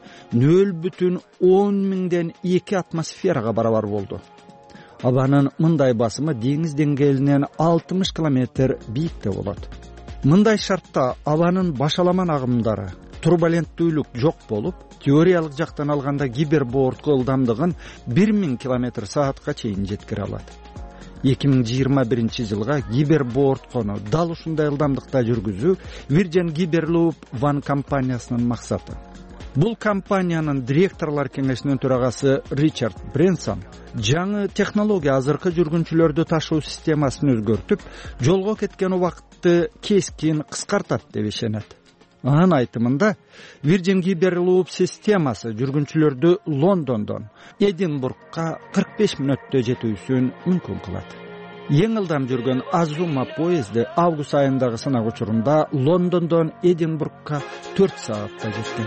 0,10 атмосферага барабар болду. Абанын мындай басымы деңиз деңгээлинен 60 км бийикте болот. Мындай шартта абанын башаламан агымдары, турбуленттүүлүк жок болуп, теориялык жактан алганда гипербортко ылдамдыгын 1000 км/саатка чейин жеткире алат. 2021 жылга гиперборткону дал ушундай ылдамдыкта жүргүзүү Virgin Hyperloop One компаниясынын максаты. Бул компаниянын директорлор кеңешинин төрагасы Ричард Брэнсон жаңы технология азыркы жүргүнчүлөрдү ташуу системасын өзгөртүп, жолго кеткен убакытты кескин кыскартат деп ишенет. Анын айтымында Virgin Hyperloop системасы жүргүнчүлөрдү Лондондон Эдинбургка 45 мүнөттө жетүүсүн мүмкүн кылат. Эң ылдам жүргөн Азума поезди август айындагы сынак учурунда Лондондон Эдинбургка 4 саатта жеткен.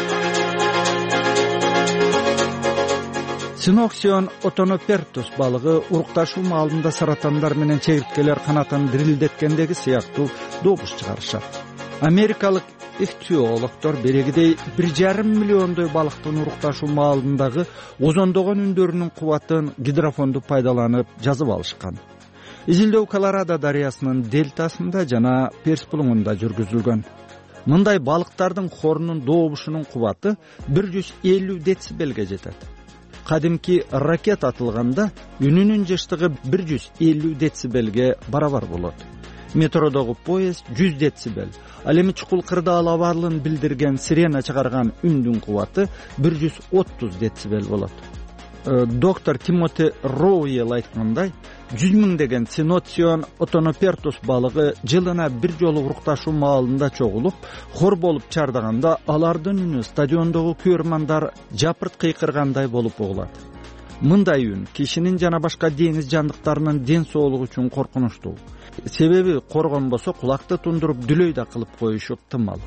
Синоксион отоноперtus балыгы урукташуу маалында саратандар менен чегирткелер канатын дирилдеткендеги сыяктуу добуш чыгарышат. Америкалык ихтиологдор берегидей 1,5 миллиондой балыктын урукташуу маалындагы озондогон үндөрүнүн кубатын гидрофонду пайдаланып жазып алышкан. Изилдөө Колорадо дарыясынын дельтасында жана Перс булуңунда жүргүзүлгөн. Мындай балыктардын хорунун добушунун кубаты 150 децибелге жетет. Кадимки ракет атылганда үнүнүн жыштыгы 150 децибелге барабар болот. Метродогу поезд 100 децибел. Ал эми чукул кырдаал абарлын билдирген сирена чыгарган үндүн кубаты 130 децибел болот. Доктор Тимоти Роуэл айткандай, 100 миңдеген Синоксион отоноперtus балыгы жылына бир жолу урукташуу маалында чогулуп, хор болуп чардаганда алардын үнү стадиондогу көрмандар жапырт кыйкыргандай болуп угулат. мындай үн кишинин жана башка деңиз жандыктарынын ден соолугу үчүн коркунучтуу. Себеби коргонбосо кулакты тундуруп дүлөй да кылып коюшу ыктымал.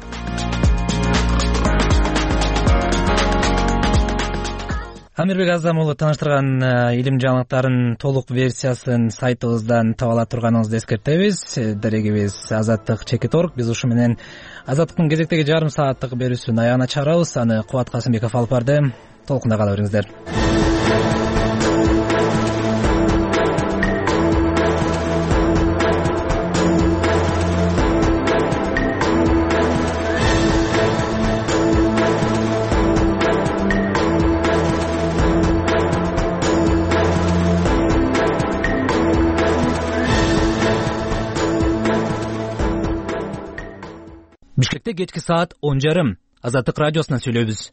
Амирбек Азамулу тааныштырган илим жаңылыктарынын толук версиясын сайтыбыздан таба ала турганыңызды эскертебиз. Дарегибиз Азаттык Чекиторг. Биз ушу менен Азаттыктын кезектеги жарым сааттык берүүсүн аягына чыгарабыз. Аны Кубат Касымбеков алып барды. Толкунда кала бериңиздер. Бишкекте кечки саат 10:30. Азаттык радиосунан сүйлөйбүз.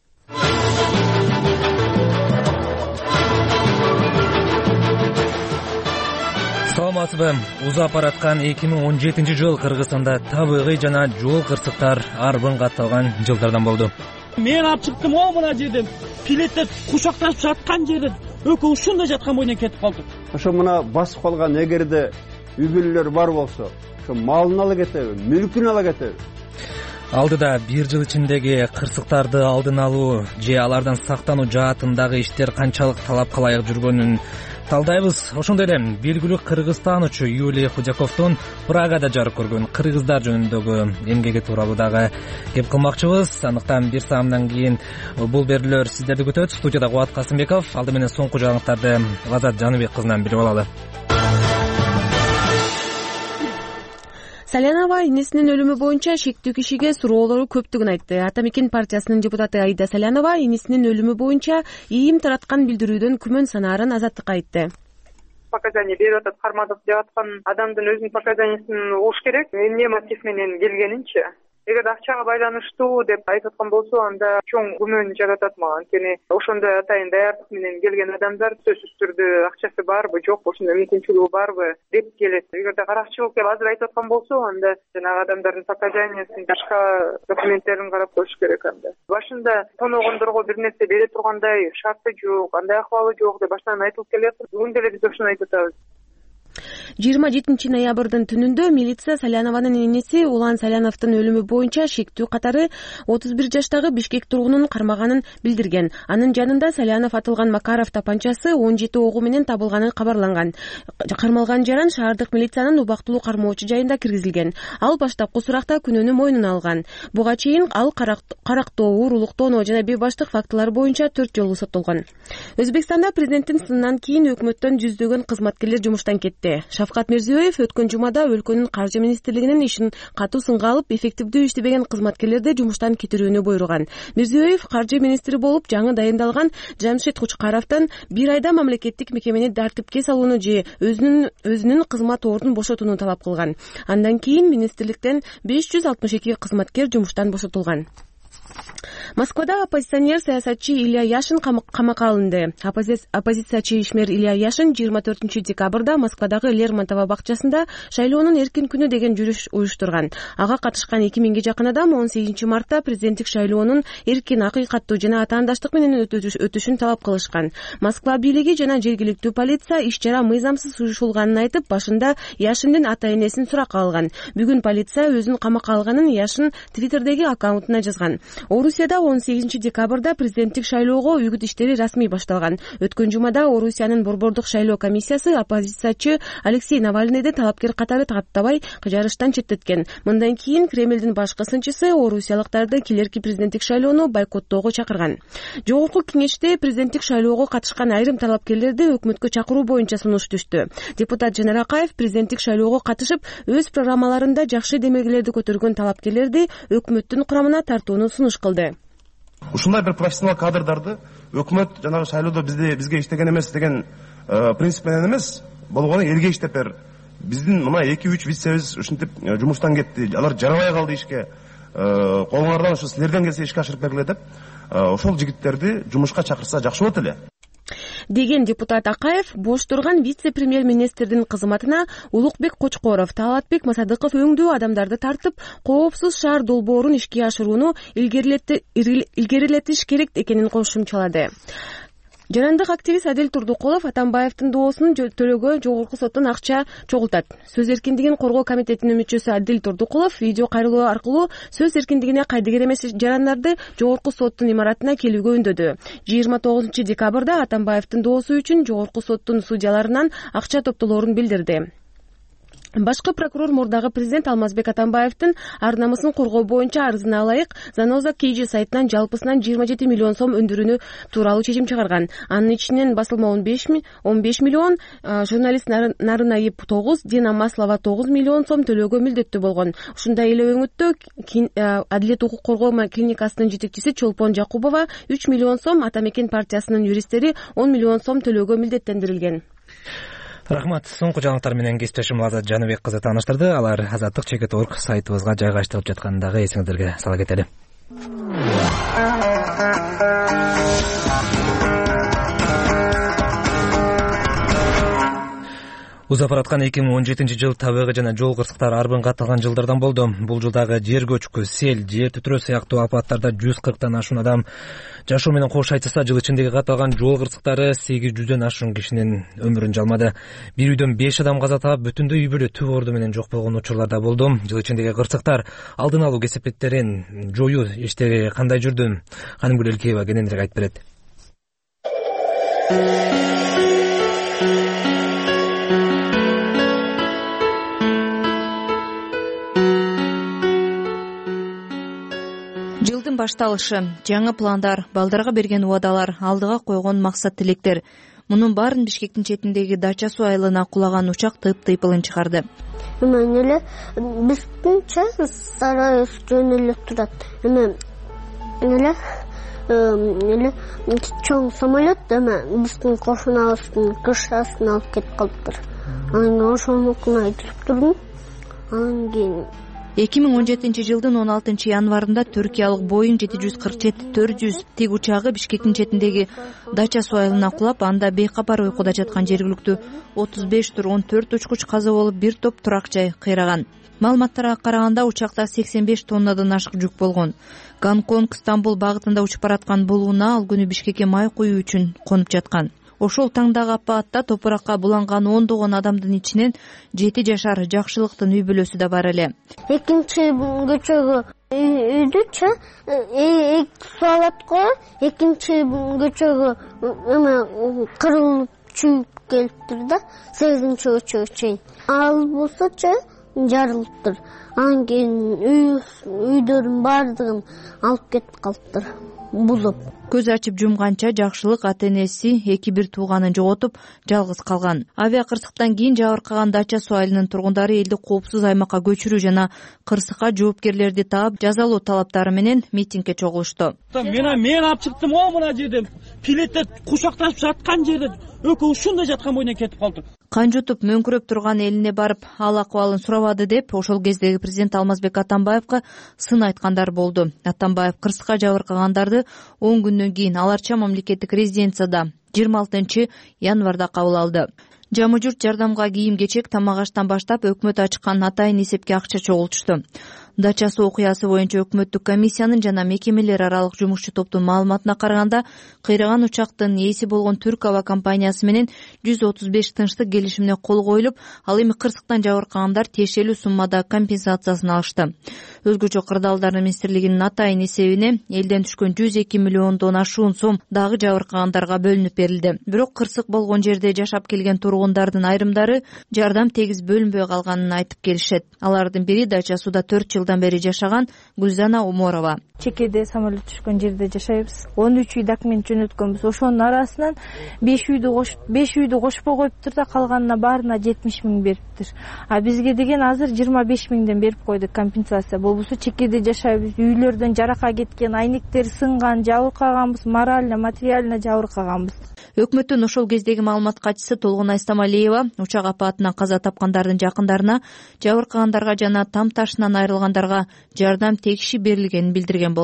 Саламатсызбы? Узап бараткан 2017 жыл Кыргызстанда табигый жана жол кырсыктар арбын катталган жылдардан болду. Мен алып чыктым мына жерден. Пилетте кучакташып жаткан жерде экөө ушундай жаткан бойдон кетип калдык. Ошо мына басып калган эгерде үй бүлөлөр бар болсо, ошо малын ала кетеби, мүлкүн ала кетеби. Алдыда бир жыл ичиндеги кырсыктарды алдын алуу же алардан сактануу жаатындагы иштер канчалык талапка ылайык жүргөнүн талдайбыз. Ошондой эле белгилүү кыргызстанчу Юлия Худяковдун Прагада жарык көргөн кыргыздар жөнүндөгү эмгеги тууралуу дагы кеп кылмакчыбыз. Андыктан бир саамдан кийин бул берүүлөр сиздерди күтөт. Студияда Кубат Касымбеков. Алды менен соңку жаңылыктарды Азат Жаныбек кызынан билип алалы. Салянова энесинин өлүмү боюнча шектүү кишиге суроолору көптүгүн айтты. Ата Мекен партиясынын депутаты Аида Салянова энесинин өлүмү боюнча ийим тараткан билдирүүдөн күмөн санаарын Азаттыкка айтты. Показания берип атат, кармадык деп аткан адамдын өзүнүн показаниясын угуш керек. Эмне мотив менен келгенинчи. Эгер акчага байланыштуу деп айтып аткан болсо, анда чоң күмөн жаратат мага. Анткени ошондой атайын даярдык менен келген адамдар сөзсүз түрдө акчасы барбы, жокпу, ошондой мүмкүнчүлүгү барбы деп келет. Эгерде каракчылык деп азыр айтып аткан болсо, анда жанагы адамдардын показаниясын, башка документтерин карап коюш керек. Анда башында тоногондорго бир нерсе бере тургандай шарты жок, андай акыбалы жок деп баштан айтылып келет. Бүгүн деле биз ошону айтып атабыз. 27 ноябрдын түнүндө милиция Салянованын энеси Улан Саляновдун өлүмү боюнча шектүү катары 31 жаштагы Бишкек тургунун кармаганын билдирген. Анын жанында Салянов атылган Макаров тапанчасы 17 огу менен табылганы кабарланган. Кармалган жаран шаардык милициянын убактылуу кармоочу жайында киргизилген. Ал баштапкы суракта күнөөнү мойнуна алган. Буга чейин ал карактоо, уруулуктонуу жана бейбаштык фактылары боюнча 4 жолу соттолгон. Өзбекстанда президенттин сынынан кийин өкмөттөн жүздөгөн кызматкерлер жумуштан кетти. Шавкат Мирзиёев өткөн жумада өлкөнүн каржы министрлигинин ишин катуу сынга алып, эффективдүү иштебеген кызматкерлерди жумуштан кетирүүнү буйруган. Мирзиёев каржы министри болуп жаңы дайындалган Жамшит Кучкаровдон 1 айда мамлекеттик мекемени тартипке салууну же өзүнүн кызмат ордун бошотууну талап кылган. Андан кийин министрликтен 562 кызматкер жумуштан бошотулган. Москвада оппозиционер саясатчы Илья Яшин камакка алынды. Оппозициячы ишмер Илья Яшин 24 декабрда Москвадагы Лермонтова бакчасында шайлоонун эркин күнү деген жүрүш уюштурган. Ага катышкан 2000 жакын адам 18 мартта президенттик шайлоонун эркин, акыйкаттуу жана атаандаштык менен өтүшүн талап кылышкан. Москва бийлиги жана жергиликтүү полиция иш-чара мыйзамсыз уюшулганын айтып, башында Яшиндин ата-энесин суракка алган. Бүгүн полиция өзүн камакка алганын Яшин Твиттердеги аккаунтуна жазган. Орусияда 18 декабрда президенттик шайлоого үгүт иштери расмий башталган. Өткөн жумада Орусиянын борбордук шайлоо комиссиясы оппозициячы Алексей Навальныйды талапкер катары каттабай жарыштан четтеткен. Мындан кийин Кремлдин башкы сынчысы орусиялыктарды келерки президенттик шайлоону бойкоттоого чакырган. Жогорку кеңеште президенттик шайлоого катышкан айрым талапкерлерди өкмөткө чакыруу боюнча сунуш түштү. Депутат Жанар Акаев президенттик шайлоого катышып, өз программаларында жакшы демилгелерди көтөргөн талапкерлерди өкмөттүн курамына тартууну сунуш кылды. Ушундай бир профессионал кадрдарды өкмөт жанагы шайлоодо бизге иштеген эмес деген принцип менен эмес, болгону элге иштеп бер. Биздин мына 2-3 вицебиз ушинтип жумуштан кетти. Алар жарабай калды ишке. Колуңардан ушу силерден келсе ишке ашырып бергиле деп, ошол жигиттерди жумушка чакырса жакшы болот эле деген депутат Акаев бош турган вице-премьер-министрдин кызматына Улукбек Кочкоров, Талатбек Масадыков өңдүү адамдарды тартып, коопсуз шаар долбоорун ишке ашырууну илгерилетиш керек экенин кошумчалады. жарандык активист Адил Турдукулов Атамбаевдин доосун төлөөгө жогорку соттон акча чогултат. Сөз эркиндигин коргоо комитетинин мүчөсү Адил Турдукулов видео кайрылуу аркылуу сөз эркиндигине кайдыгер эмес жарандарды жогорку соттун имаратына келүүгө үндөдү. 29 декабрда Атамбаевдин доосу үчүн жогорку соттун судьяларынан акча топтолоорун билдирди. Башкы прокурор мурдагы президент Алмазбек Атамбаевдин ар намысын коргоо боюнча арызына ылайык Заноза KG сайтынан жалпысынан 27 миллион сом өндүрүүнү тууралуу чечим чыгарган. Анын ичинен басылма 15 миллион, журналист Нарын Айып 9, Дина Маслова 9 миллион сом төлөөгө милдеттүү болгон. Ушундай эле өңүттө Адилет укук коргоо клиникасынын жетекчиси Чолпон Жакубова 3 миллион сом, Атамекен партиясынын юристтери 10 миллион сом төлөөгө милдеттендирилген. Рахмат. Соңку жаңылыктар менен кесиптешим Азат Жаныбек кызы тааныштырды. Алар azattik.org сайтыбызга жайгаштырылып жатканын дагы эсиңиздерге сала кетели. Узап бараткан 2017 жыл табигый жана жол кырсыктары арбын катталган жылдардан болду. Бул жылдагы жер көчкү, сел, жер титирөө сыяктуу апаттарда 140тан ашуун адам жашоо менен кош айтышса, жыл ичиндеги катталган жол кырсыктары 800дөн ашуун кишинин өмүрүн жалмады. Бир үйдөн 5 адам каза таап, бүтүндөй үй бүлө түп орду менен жок болгон учурлар да болду. Жыл ичиндеги кырсыктар алдын алуу кесипеттерин жоюу иштери кандай жүрдү? Ханым Гүлелкеева кененирээк айтып берет. Жылдын башталышы, жаңы пландар, балдарга берген убадалар, алдыга койгон максат тилектер. Мунун баарын Бишкектин четиндеги Дача суу айылына кулаган учак тыйпылын чыгарды. Эме эле биздинче сарайыбыз жөн эле турат. Эме эле чоң самолет биздин кошунабыздын крышасына алып кетип калыптыр. Анан ошону айтып турдум. Анан кийин 2017 жылдын 16 январында Түркиялык Boeing 747-400 тиг учагы Бишкектин четиндеги Дача суу айылына кулап, анда бейкапар уйкуда жаткан жергиликтүү 35-14 учкуч каза болуп, бир топ турак жай кыйраган. Маалыматтарга караганда учакта 85 тоннадан ашык жүк болгон. Гонконг Стамбул багытында учуп бараткан бул унаа ал күнү Бишкекке май куюу үчүн конуп жаткан. Ошол таңдагы апатта топуракка буланган 10 адамдын ичинен 7 жашар Жакшылыктын үй бүлөсү да бар эле. Экинчи көчөгө үйдүчө суу алат го, экинчи көчөгө кырылып чүйүп келиптир да, 8-чи көчөгө чейин. Ал болсочу жарылыптыр. Анан кийин үйдөрдүн баардыгын алып кетип калыптыр, бузуп. Көз ачып жумганча Жакшылык ата-энеси 2-1 тууганын жоготуп, жалгыз калган. Авиа кырсыктан кийин жабыркаган Дача суу айылынын тургундары элди коопсуз аймакка көчүрүү жана кырсыкка жоопкерлерди таап, жазалоо талаптары менен митингге чогулушту. Мен алып чыктым го мына жерде. Пилетте кучакташып жаткан жерде экөө ушундай жаткан бойдон кетип калды. Канжутуп мөңкүрөп турган элине барып, ал акыбалын сурабады деп, ошол кездеги президент Алмазбек Атамбаевга сын айткандар болду. Атамбаев кырсыкка жабыркагандарды 10 күндөн кийин Аларча мамлекеттик резиденцияда 26 январда кабыл алды. Жамы журт жардамга кийим-кечек, тамак-аштан баштап өкмөт ачкан атайын эсепке акча чогултушту. Дача суу окуясы боюнча өкмөттүк комиссиянын жана мекемелер аралык жумушчу топтун маалыматына караганда, кыйраган учактын ээси болгон Түрк аба компаниясы менен 135 тынчтык келишимине кол коюлуп, ал эми кырсыктан жабыркагандар тиешелүү суммада компенсациясын алышты. Өзгөчө кырдаалдар министрлигинин атайын эсебине элден түшкөн 102 миллиондон ашуун сом дагы жабыркагандарга бөлүнүп берилди. Бирок кырсык болгон жерде жашап келген тургундардын айрымдары жардам тегиз бөлүнбөй калганын айтып келишет. Алардын бири Дача сууда 4 жылдан бери жашаган Гүлзана Уморова. Чекеде самолет түшкөн жерде жашайбыз. 13 үй документ жөнөткөнбүз. Ошонун арасынан 5 үйдү кошпой коюптур да, калганына баарына 70 миң бериптир. А бизге деген азыр 25 миңден берип койдук компенсация. Болбосо чекеде жашайбыз. Үйлөрдөн жарака кеткен, айнектер сынган, жабыркаганбыз, морально, материально жабыркаганбыз. Өкмөттүн ошол кездеги маалымат катчысы Толгонай Стамалиева учак апатынан каза тапкандардын жакындарына, жабыркагандарга жана там ташынан айрылгандарга жардам тегиши берилгенин билдирген болчу.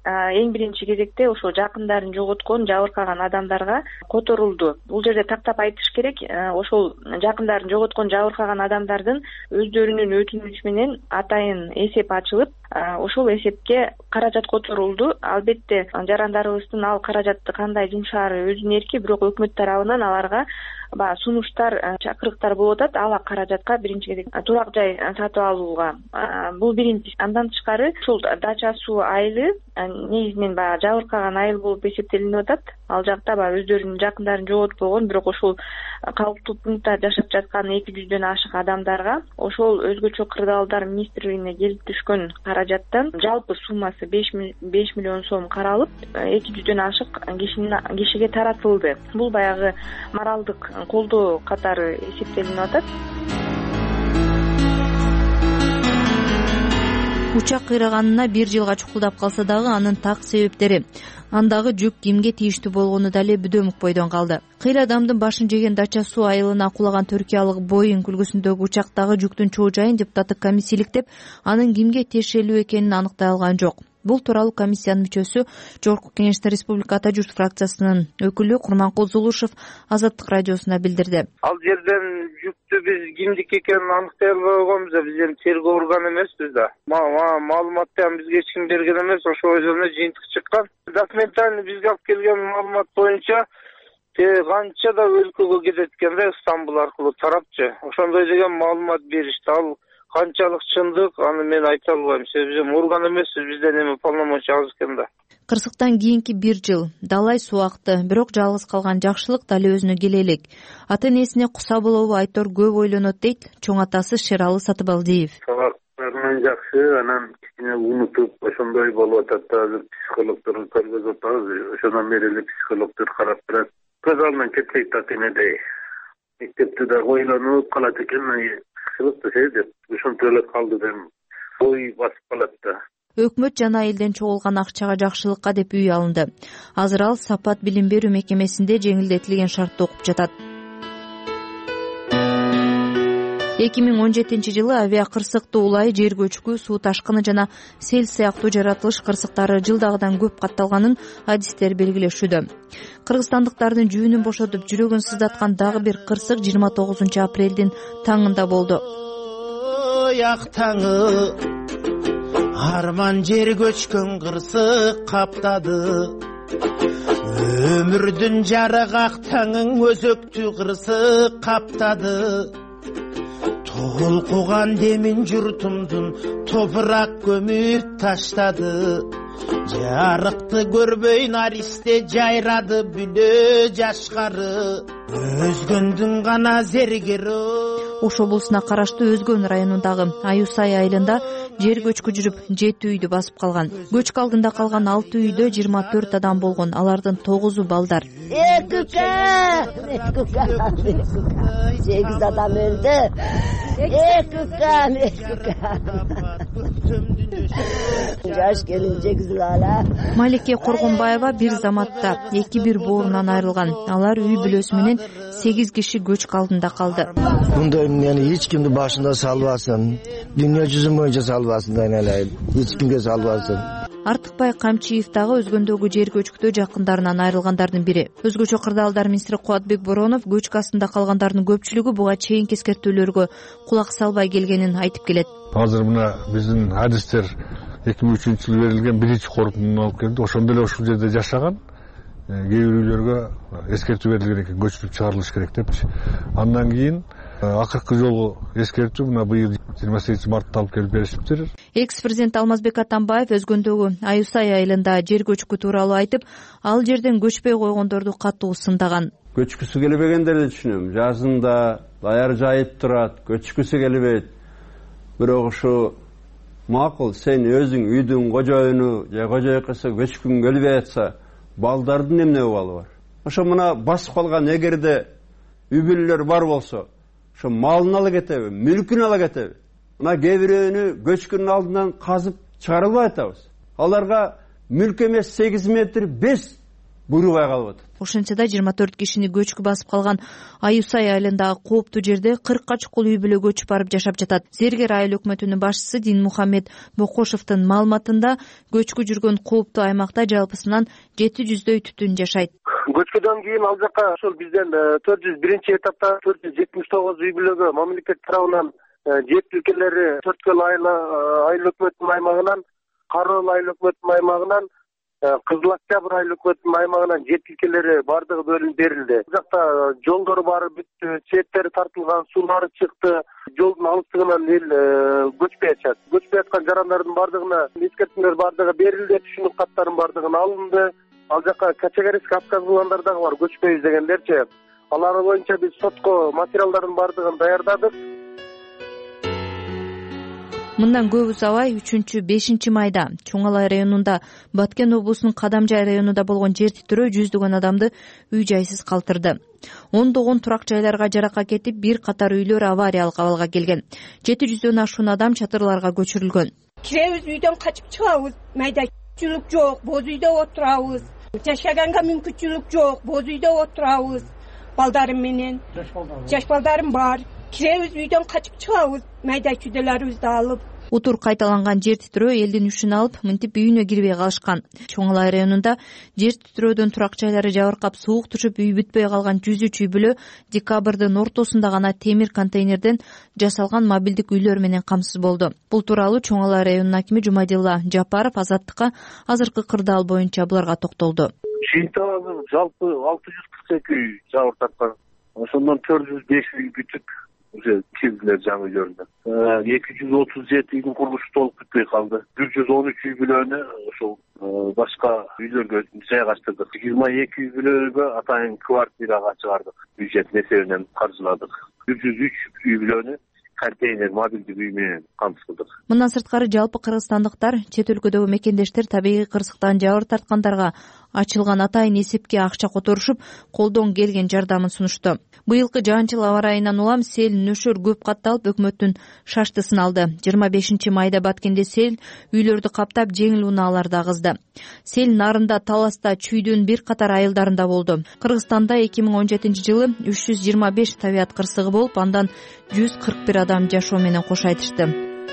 эң биринчи кезекте ошол жакындарын жоготкон, жабыркаган адамдарга которулду. Бул жерде тактап айтыш керек, ошол жакындарын жоготкон, жабыркаган адамдардын өздөрүнүн өтүнүчү менен атайын эсеп ачылып, ошол эсепке каражат которулду. Албетте жарандарыбыздын ал каражатты кандай жумшаары өзүнүн эрки, бирок өкмөт тарабынан аларга сунуштар, чакырыктар болуп атат. Ал каражатка биринчи кезекте турак жай сатып алууга, бул биринчи. Андан тышкары ушул дача суу айылы негизинен баягы жабыркаган айыл болуп эсептелинип атат. Ал жакта өздөрүнүн жакындарын жоготпогон, бирок ошол калктуу пунктта жашап жаткан 200дөн ашык адамдарга ошол өзгөчө кырдаалдар министрлигине келип түшкөн каражаттан жалпы суммасы 5 миллион сом каралып, 200дөн ашык кишиге таратылды. Бул баягы моралдык колдоо катары эсептелинип атат. Учак кыйраганына 1 жылга чукулдап калса дагы анын так себептери, андагы жүк кимге тийиштүү болгону дале бүдөмүк бойдон калды. Кыйра адамдын башын жеген дача суу айылына кулаган түркиялык Боинг үлгүсүндөгү учактагы жүктүн чоо жайын депутаттык комиссия иликтеп, анын кимге тиешелүү экенин аныктай алган жок. Бул тууралуу комиссиянын мүчөсү, Жогорку Кеңеште Республикада Журт фракциясынын өкүлү Курманкул Зулушев Азаттык радиосуна билдирди. Ал жерден жүктү биз кимдики экенин аныктай албай койгонбуз, биз эми тергөө органы эмеспиз да. Маалыматты бизге эч ким берген эмес, ошол өзүнө жыйынтык чыккан. Документально бизге алып келген маалымат боюнча канча да өлкөгө кетет экен да, Стамбул аркылуу тарапчы. Ошондой деген маалымат беришти. Ал канчалык чындык, аны мен айта албайм. Себеби биз орган эмеспиз, бизден эми полномочия аз экен да. Кырсыктан кийинки 1 жыл далай суу акты, бирок жалгыз калган жакшылык дали өзүнө келе элек. Ата-энесине куса болобу Айтор көп ойлонот дейт чоң атасы Шералы Сатыбалдиев. Сабактарынан жакшы, анан кичине унутуп ошондой болуп атат да, азыр психологдорду көргөзүп атабыз, ошондон бери эле психологдор карап турат. Көз алдынан кетпейт да энедей. Мектепте да ойлонуп калат экен, кызыкты деп ошентип эле калды деп ой басып калат да. Өкмөт жана элден чогулган акчага жакшылыкка деп үй алынды. Азыр ал Сапат билим берүү мекемесинде жеңилдетилген шартта окуп жатат. 2017-жылы авиа кырсыктуу улай, жер көчкү, суу ташкыны жана сел сыяктуу жаратылыш кырсыктары жылдагыдан көп катталганын адистер белгилешүүдө. Кыргызстандыктардын жүүнүн бошотуп жүрөгүн сыздаткан дагы бир кырсык 29 апрелдин таңында болду. Ак таңы арман жер көчкөн кырсык каптады. Өмүрдүн жарык ак таңың өзөктү кырсык каптады. Толкуган демин журтумдун топурак көмүп таштады. Жарыкты көрбөй наристе жайрады бүлө жашкары. Өзгөндүн гана зергери. Ош облусуна караштуу Өзгөн районундагы Аюсай айылында жер көчкү жүрүп 7 үйдү басып калган. Көчкү алдында калган 6 үйдө 24 адам болгон, алардын 9-у балдар. 8 адам өлдү. 2 жаш келинчек ала. Малике Коргонбаева бир заматта 2-1 боорунан айрылган. Алар үй бүлөсү менен 8 киши көчкү алдында калды. Мындай мени эч кимди башында салбасын. Дүйнө жүзү боюнча салбасын, айналайын. Эч кимге салбасын. Артыкбай Камчиев дагы Өзгөндөгү жер көчкүдө жакындарынан айрылгандардын бири. Өзгөчө кырдаалдар министри Кубатбек Боронов көчкү астында калгандардын көпчүлүгү буга чейинки эскертүүлөргө кулак салбай келгенин айтып келет. Азыр мына биздин адистер 2003-жылы берилген биринчи корутундун алып келди. Ошондо эле ушул жерде жашаган кээ бир үйлөргө эскертүү берилген экен, көчүрүп чыгарылыш керек депчи. Андан кийин акыркы жолу эскертүү мына быйыл 28 мартта алып келип беришиптир. Экс-президент Алмазбек Атамбаев Өзгөндөгү Аюсай айылында жер көчкү тууралуу айтып, ал жерден көчпөй койгондорду катуу сындаган. Көчкүсү келбегендерди түшүнөм. Жазында даяр жайып турат, көчкүсү келбейт. Бирок ушу макул, сен өзүң үйдүн кожоюну же кожойкысы көчкүң келбей атса, балдардын эмне абалы бар? Ошо мына басып калган эгерде үй бүлөлөр бар болсо, ошо малын ала кетеби, мүлкүн ала кетеби? Мына кээ бирөөнү көчкүнүн алдынан казып чыгарылбай атабыз. Аларга мүлк эмес 8 метр 5 буйрубай калып атат. Ошентсе да 24 кишини көчкү басып калган Аюсай айылындагы кооптуу жерде 40 чукул үй бүлө көчүп барып жашап жатат. Зергер айыл өкмөтүнүн башчысы Динмухаммед Бокошовдун маалыматында көчкү жүргөн кооптуу аймакта жалпысынан 700дөй түтүн жашайт. Көчкөдөн кийин ал жака ошол бизден 401 этапта 479 үй бүлөгө мамлекет тарабынан жер тилкелери Төрткөл айыл өкмөтүнүн аймагынан, Карыл айыл өкмөтүнүн аймагынан, Кызыл Октябрь айыл өкмөтүнүн аймагынан жер тилкелери бардыгы бөлүнүп берилди. Бул жакта жолдор бары бүттү, четтери тартылган, суулары чыкты. Жолдун алыстыгынан эл көчпөй атат. Көчпөй аткан жарандардын бардыгына эскертүүлөр бардыгы берилди, түшүнүк каттарын бардыгын алынды. Ал жака категорический отказ кылгандар дагы бар, көчпөйбүз дегендерчи. Алар боюнча биз сотко материалдардын бардыгын даярдадык. Мындан көп узабай 3-5 майда Чоң Алай районунда, Баткен облусунун Кадамжай районунда болгон жер титирөө жүздөгөн адамды үй жайсыз калтырды. Ондогон турак жайларга жаракат кетип, бир катар үйлөр авариялык абалга келген. 700дөн ашуун адам чатырларга көчүрүлгөн. Киребиз, үйдөн качып чыгабыз, майда мүмкүнчүлүк жок, боз үйдө отурабыз. Жашаганга мүмкүнчүлүк жок, боз үйдө отурабыз. Балдарым менен, жаш балдарым бар. Киребиз, үйдөн качып чыгабыз, майда чүйдөлөрүбүздү алып. Утур кайталанган жер титирөө элдин үчүн алып, мынтип үйүнө кирбей калышкан. Чоң Алай районунда жер титирөөдөн турак жайлары жабыркап, суук түшүп, үй бүтпөй калган 103 үй бүлө декабрдын ортосунда гана темир контейнерден жасалган мобилдик үйлөр менен камсыз болду. Бул тууралуу Чоң Алай районунун акими Жумадилла Жапаров Азаттыкка азыркы кырдаал боюнча буларга токтолду. Жыйынтыгы жалпы 642 үй жабыр тарткан. Ошондон 405 үй бүтүп уже кирдилер жаңы үйлөрүнө. 237 үйдүн курулушу толук бүтпөй калды. 113 үй бүлөнү ошол башка үйлөргө жайгаштырдык. 22 үй бүлөгө атайын квартирага чыгардык. Бюджет эсебинен каржыладык. 103 үй бүлөнү контейнер мобилдик үй менен камсыздык. Мындан сырткары жалпы кыргызстандыктар чет өлкөдөгү мекендештер табигый кырсыктан жабыр тарткандарга ачылган атайын эсепке акча которушуп, колдон келген жардамын сунушту. Быйылкы жаан-чыл аба ырайынан улам сел нөшөр көп катталып, өкмөттүн шаштысын алды. 25 майда Баткенде сел үйлөрдү каптап, жеңил унааларды агызды. Сел нарында, Таласта, Чүйдүн бир катар айылдарында болду. Кыргызстанда 2017-жылы 325 табият кырсыгы болуп, андан 141 адам жашоо менен кош айтышты.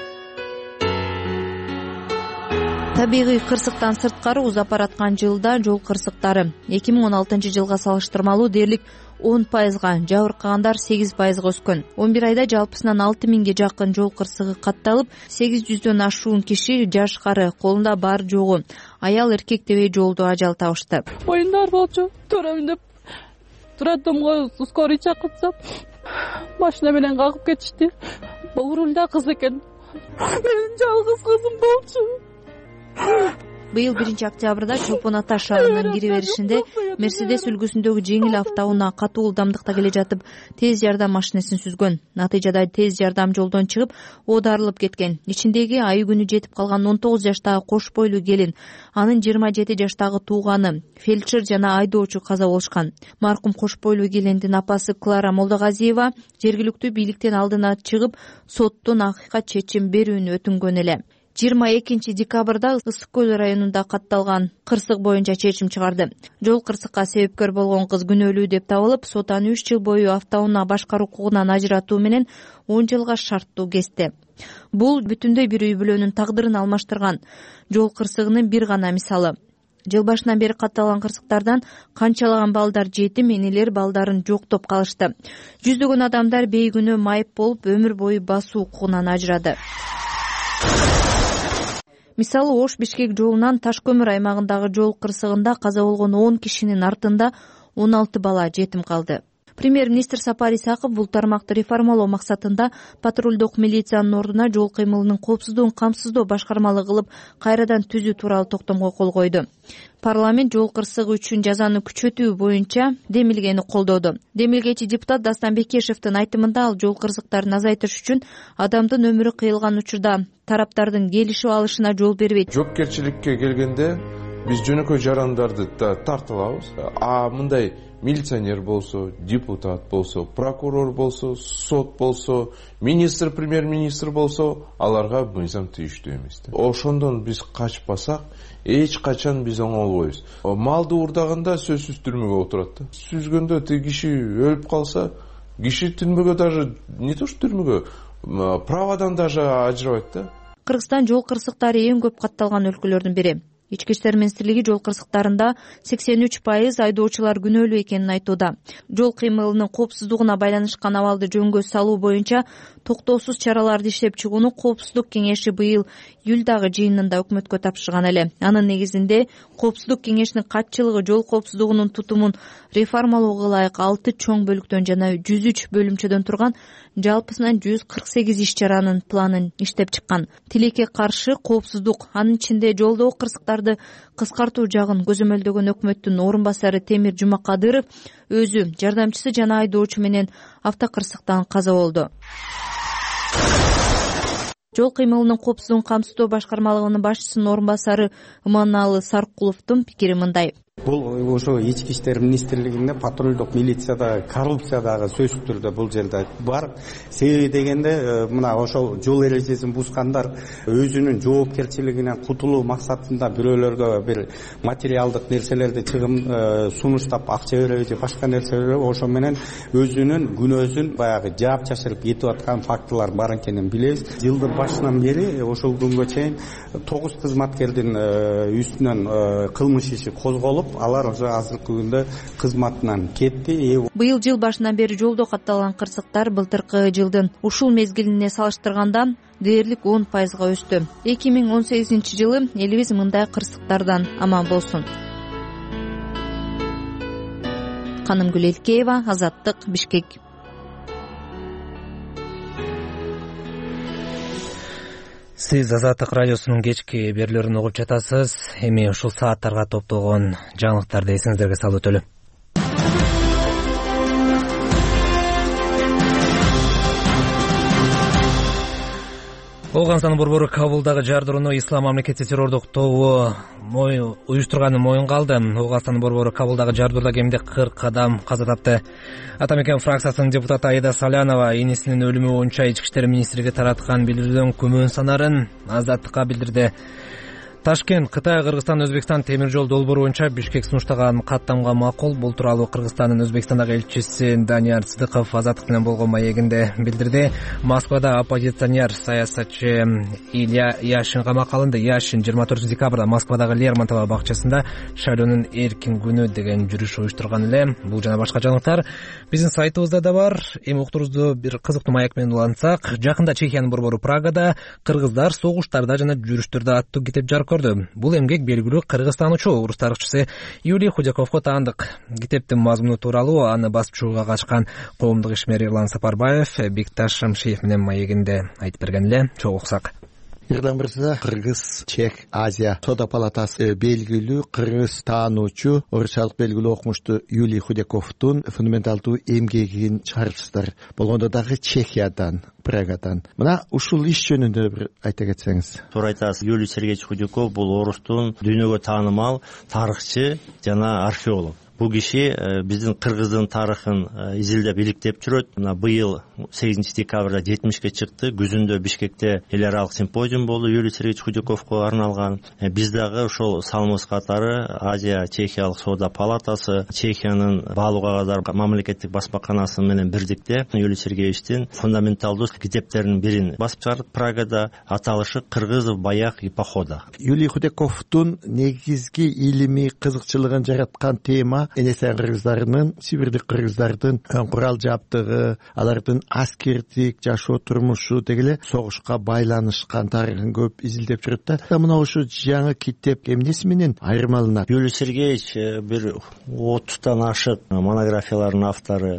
Табигый кырсыктан сырткары узап бараткан жылда жол кырсыктары 2016-жылга салыштырмалуу дээрлик 10%, жабыркагандар 8% өскөн. 11 айда жалпысынан 6000ге жакын жол кырсыгы катталып, 800дөн ашуун киши жашкары, колунда бар жогу аял эркек дебей жолдо ажал табышты. Оюндар болчу, төрөмүн деп турадымго скорый чакыртсам, машина менен кагып кетишти. Бул рулда кыз экен. Менин жалгыз кызым болчу. Быйыл 1-октябрда Чолпон Ата шаарынын кире беришинде Мерседес үлгүсүндөгү жеңил автоунаа катуу ылдамдыкта келе жатып, тез жардам машинесин сүзгөн. Натыйжада тез жардам жолдон чыгып, оодарылып кеткен. Ичиндеги айы күнү жетип калган 19 жаштагы кош бойлуу келин, анын 27 жаштагы тууганы, фельдшер жана айдоочу каза болушкан. Маркум кош бойлуу келиндин апасы Клара Молдогазиева жергиликтүү бийликтен алдына чыгып, соттон акыйкат чечим берүүнү өтүнгөн эле. 22 декабрда Ысык көл районунда катталган кырсык боюнча чечим чыгарды. Жол кырсыкка себепкер болгон кыз күнөөлүү деп табылып, сот аны 3 жыл бою автоунаа башкаруу укугунан ажыратуу менен 10 жылга шарттуу кести. Бул бүтүндөй бир үй бүлөнүн тагдырын алмаштырган жол кырсыгынын бир гана мисалы. Жыл башынан бери катталган кырсыктардан канчалаган балдар жетим, энелер балдарын жоктоп калышты. Жүздөгөн адамдар бейгүнөө майып болуп, өмүр бою басуу укугунан ажырады. Мисалы, Ош-Бишкек жолунан Таш көмүр аймагындагы жол кырсыгында каза болгон 10 кишинин артында 16 бала жетим калды. Премьер-министр Сапар Исаков бул тармакты реформалоо максатында патрулдук милициянын ордуна жол кыймылынын коопсуздугун камсыздоо башкармалык кылып, кайрадан түзүү тууралуу токтомго кол койду. Парламент жол кырсыгы үчүн жазаны күчөтүү боюнча демилгени колдоду. Демилгечи депутат Дастан Бекешевдин айтымында ал жол кырсыктарын азайтыш үчүн адамдын өмүрү кыйылган учурда тараптардын келишип алышына жол бербейт. Жоопкерчиликке келгенде биз жөнөкөй жарандарды да тартып алабыз. А мындай милиционер болсо, депутат болсо, прокурор болсо, сот болсо, министр, премьер-министр болсо, аларга мыйзам тийиштүү эмес. Ошондон биз качпасак, эч качан биз оңолбойбуз. Малды уурдаганда сөзсүз түрмөгө отурат. Сүзгөндө киши өлүп калса, киши түрмөгө даже не то что түрмөгө, правадан даже ажырабайт да. Кыргызстан жол кырсыктары эң көп катталган өлкөлөрдүн бири. Ички иштер министрлиги жол кырсыктарында 83% айдоочулар күнөөлүү экенин айтууда. Жол кыймылынын коопсуздугуна байланышкан абалды жөнгө салуу боюнча токтоосуз чараларды иштеп чыгууну Коопсуздук кеңеши быйыл июлдагы жыйынында өкмөткө тапшырган эле. Анын негизинде Коопсуздук кеңешинин катчылыгы жол коопсуздугунун тутумун реформалоого ылайык 6 чоң бөлүктөн жана 103 бөлүмчөдөн турган жалпысынан 148 иш-чаранын планын иштеп чыккан. Тилекке каршы коопсуздук, анын ичинде жолдогу кырсыктарды кыскартуу жагын көзөмөлдөгөн өкмөттүн орун басары Темир Жумакадыров өзү, жардамчысы жана айдоочу менен автокырсыктан каза болду. Жол кыймылынын коопсуздугун камсыздоо башкармалыгынын башчысынын орун басары Иманалы Саркуловдун пикири мындай. Бул ошо ички иштер министрлигинде патрулдук милицияда коррупциядагы сөзсүз түрдө бул жерде бар. Себеби дегенде мына ошол жол эрежесин бузгандар өзүнүн жоопкерчилигинен кутулуу максатында бирөөлөргө бир материалдык нерселерди чыгым сунуштап акча береби же башка нерселер ошо менен өзүнүн күнөөсүн баягы жаап чашырып кетип аткан фактылар бар экенин билебиз. Жылдын башынан бери ошол күнгө чейин 9 кызматкердин үстүнөн кылмыш иши козголуп, алар уже азыркы күндө кызматынан кетти. Быйыл жыл башынан бери жолдо катталган кырсыктар былтыркы жылдын ушул мезгилине салыштырганда дээрлик 10%га өстү. 2018-жылы элибиз мындай кырсыктардан аман болсун. Канымгүл Элкеева, Азаттык, Бишкек. Сиз Азаттык радиосунун кечки берүүлөрүн угуп жатасыз. Эми ушул сааттарга топтолгон жаңылыктарды эсиңиздерге салып өтөлү. Оганстан борбору Кабулдагы жардырууну Ислам мамлекети террордук тобу уюштурганын моюнга алды. Оганстан борбору Кабулдагы жардырууда кеминде 40 адам каза тапты. Атамекен фракциясынын депутаты Аида Салянова энесинин өлүмү боюнча ички иштер министрлиги тараткан билдирүүдөн күмөн санарын Азаттыкка билдирди. Ташкент, Кытай, Кыргызстан, Өзбекстан темир жол долбоору боюнча Бишкек сунуштаган каттамга макул. Бул тууралуу Кыргызстандын Өзбекстандагы элчиси Данияр Сыдыков Азаттык менен болгон маегинде билдирди. Москвада оппозиционер саясатчы Илья Яшин камакка алынды. Яшин 24 декабрда Москвадагы Лермонтов бакчасында шайлоонун эркин күнү деген жүрүш уюштурган эле. Бул жана башка жаңылыктар биздин сайтыбызда да бар. Эми уктуруубузду бир кызыктуу маек менен улантсак, жакында Чехиянын борбору Прагада кыргыздар согуштарда жана жүрүштөрдө аттуу китеп жарык көрдү. Бул эмгек белгилүү кыргызстанчу орус тарыхчысы Юлий Худяковго таандык. Китептин мазмуну тууралуу аны басып чыгууга качкан коомдук ишмер Эрлан Сапарбаев Бекташ Шамшиев менен маегинде айтып берген эле. Чогуу уксак. Эрдан мырза, Кыргыз, Чех, Азия Сода палатасы белгилүү кыргыз таануучу, орусчалык белгилүү окумуштуу Юлий Худяковдун фундаменталдуу эмгегин чыгарыпсыздар. Болгондо дагы Чехиядан, Прагадан. Мына ушул иш жөнүндө бир айта кетсеңиз. Туура айтасыз. Юлий Сергеевич Худяков бул орустун дүйнөгө таанымал тарыхчы жана археолог. Бул киши биздин кыргыздын тарыхын изилдеп иликтеп жүрөт. Мына быйыл 8 декабрда 70ке чыкты. Күзүндө Бишкекте эл аралык симпозиум болду Юлий Сергеевич Худяковго арналган. Биз дагы ошол салымыбыз катары Азия Чехиялык соода палатасы, Чехиянын Баалуу кагаздар мамлекеттик басмаканасы менен бирдикте Юлий Сергеевичтин фундаменталдуу китептеринин бирин басып чыгарды Прагада. Аталышы Кыргызов баяк и похода. Юлий Худяковдун негизги илимий кызыкчылыгын жараткан тема энесен кыргыздарынын, сибирдик кыргыздардын курал жабдыгы, алардын аскердик жашоо турмушу дегеле согушка байланышкан тарыхын көп изилдеп жүрөт да. Мына ошо жаңы китеп эмнеси менен айырмаланат? Юлий Сергеевич бир 30тан ашык монографиялардын автору,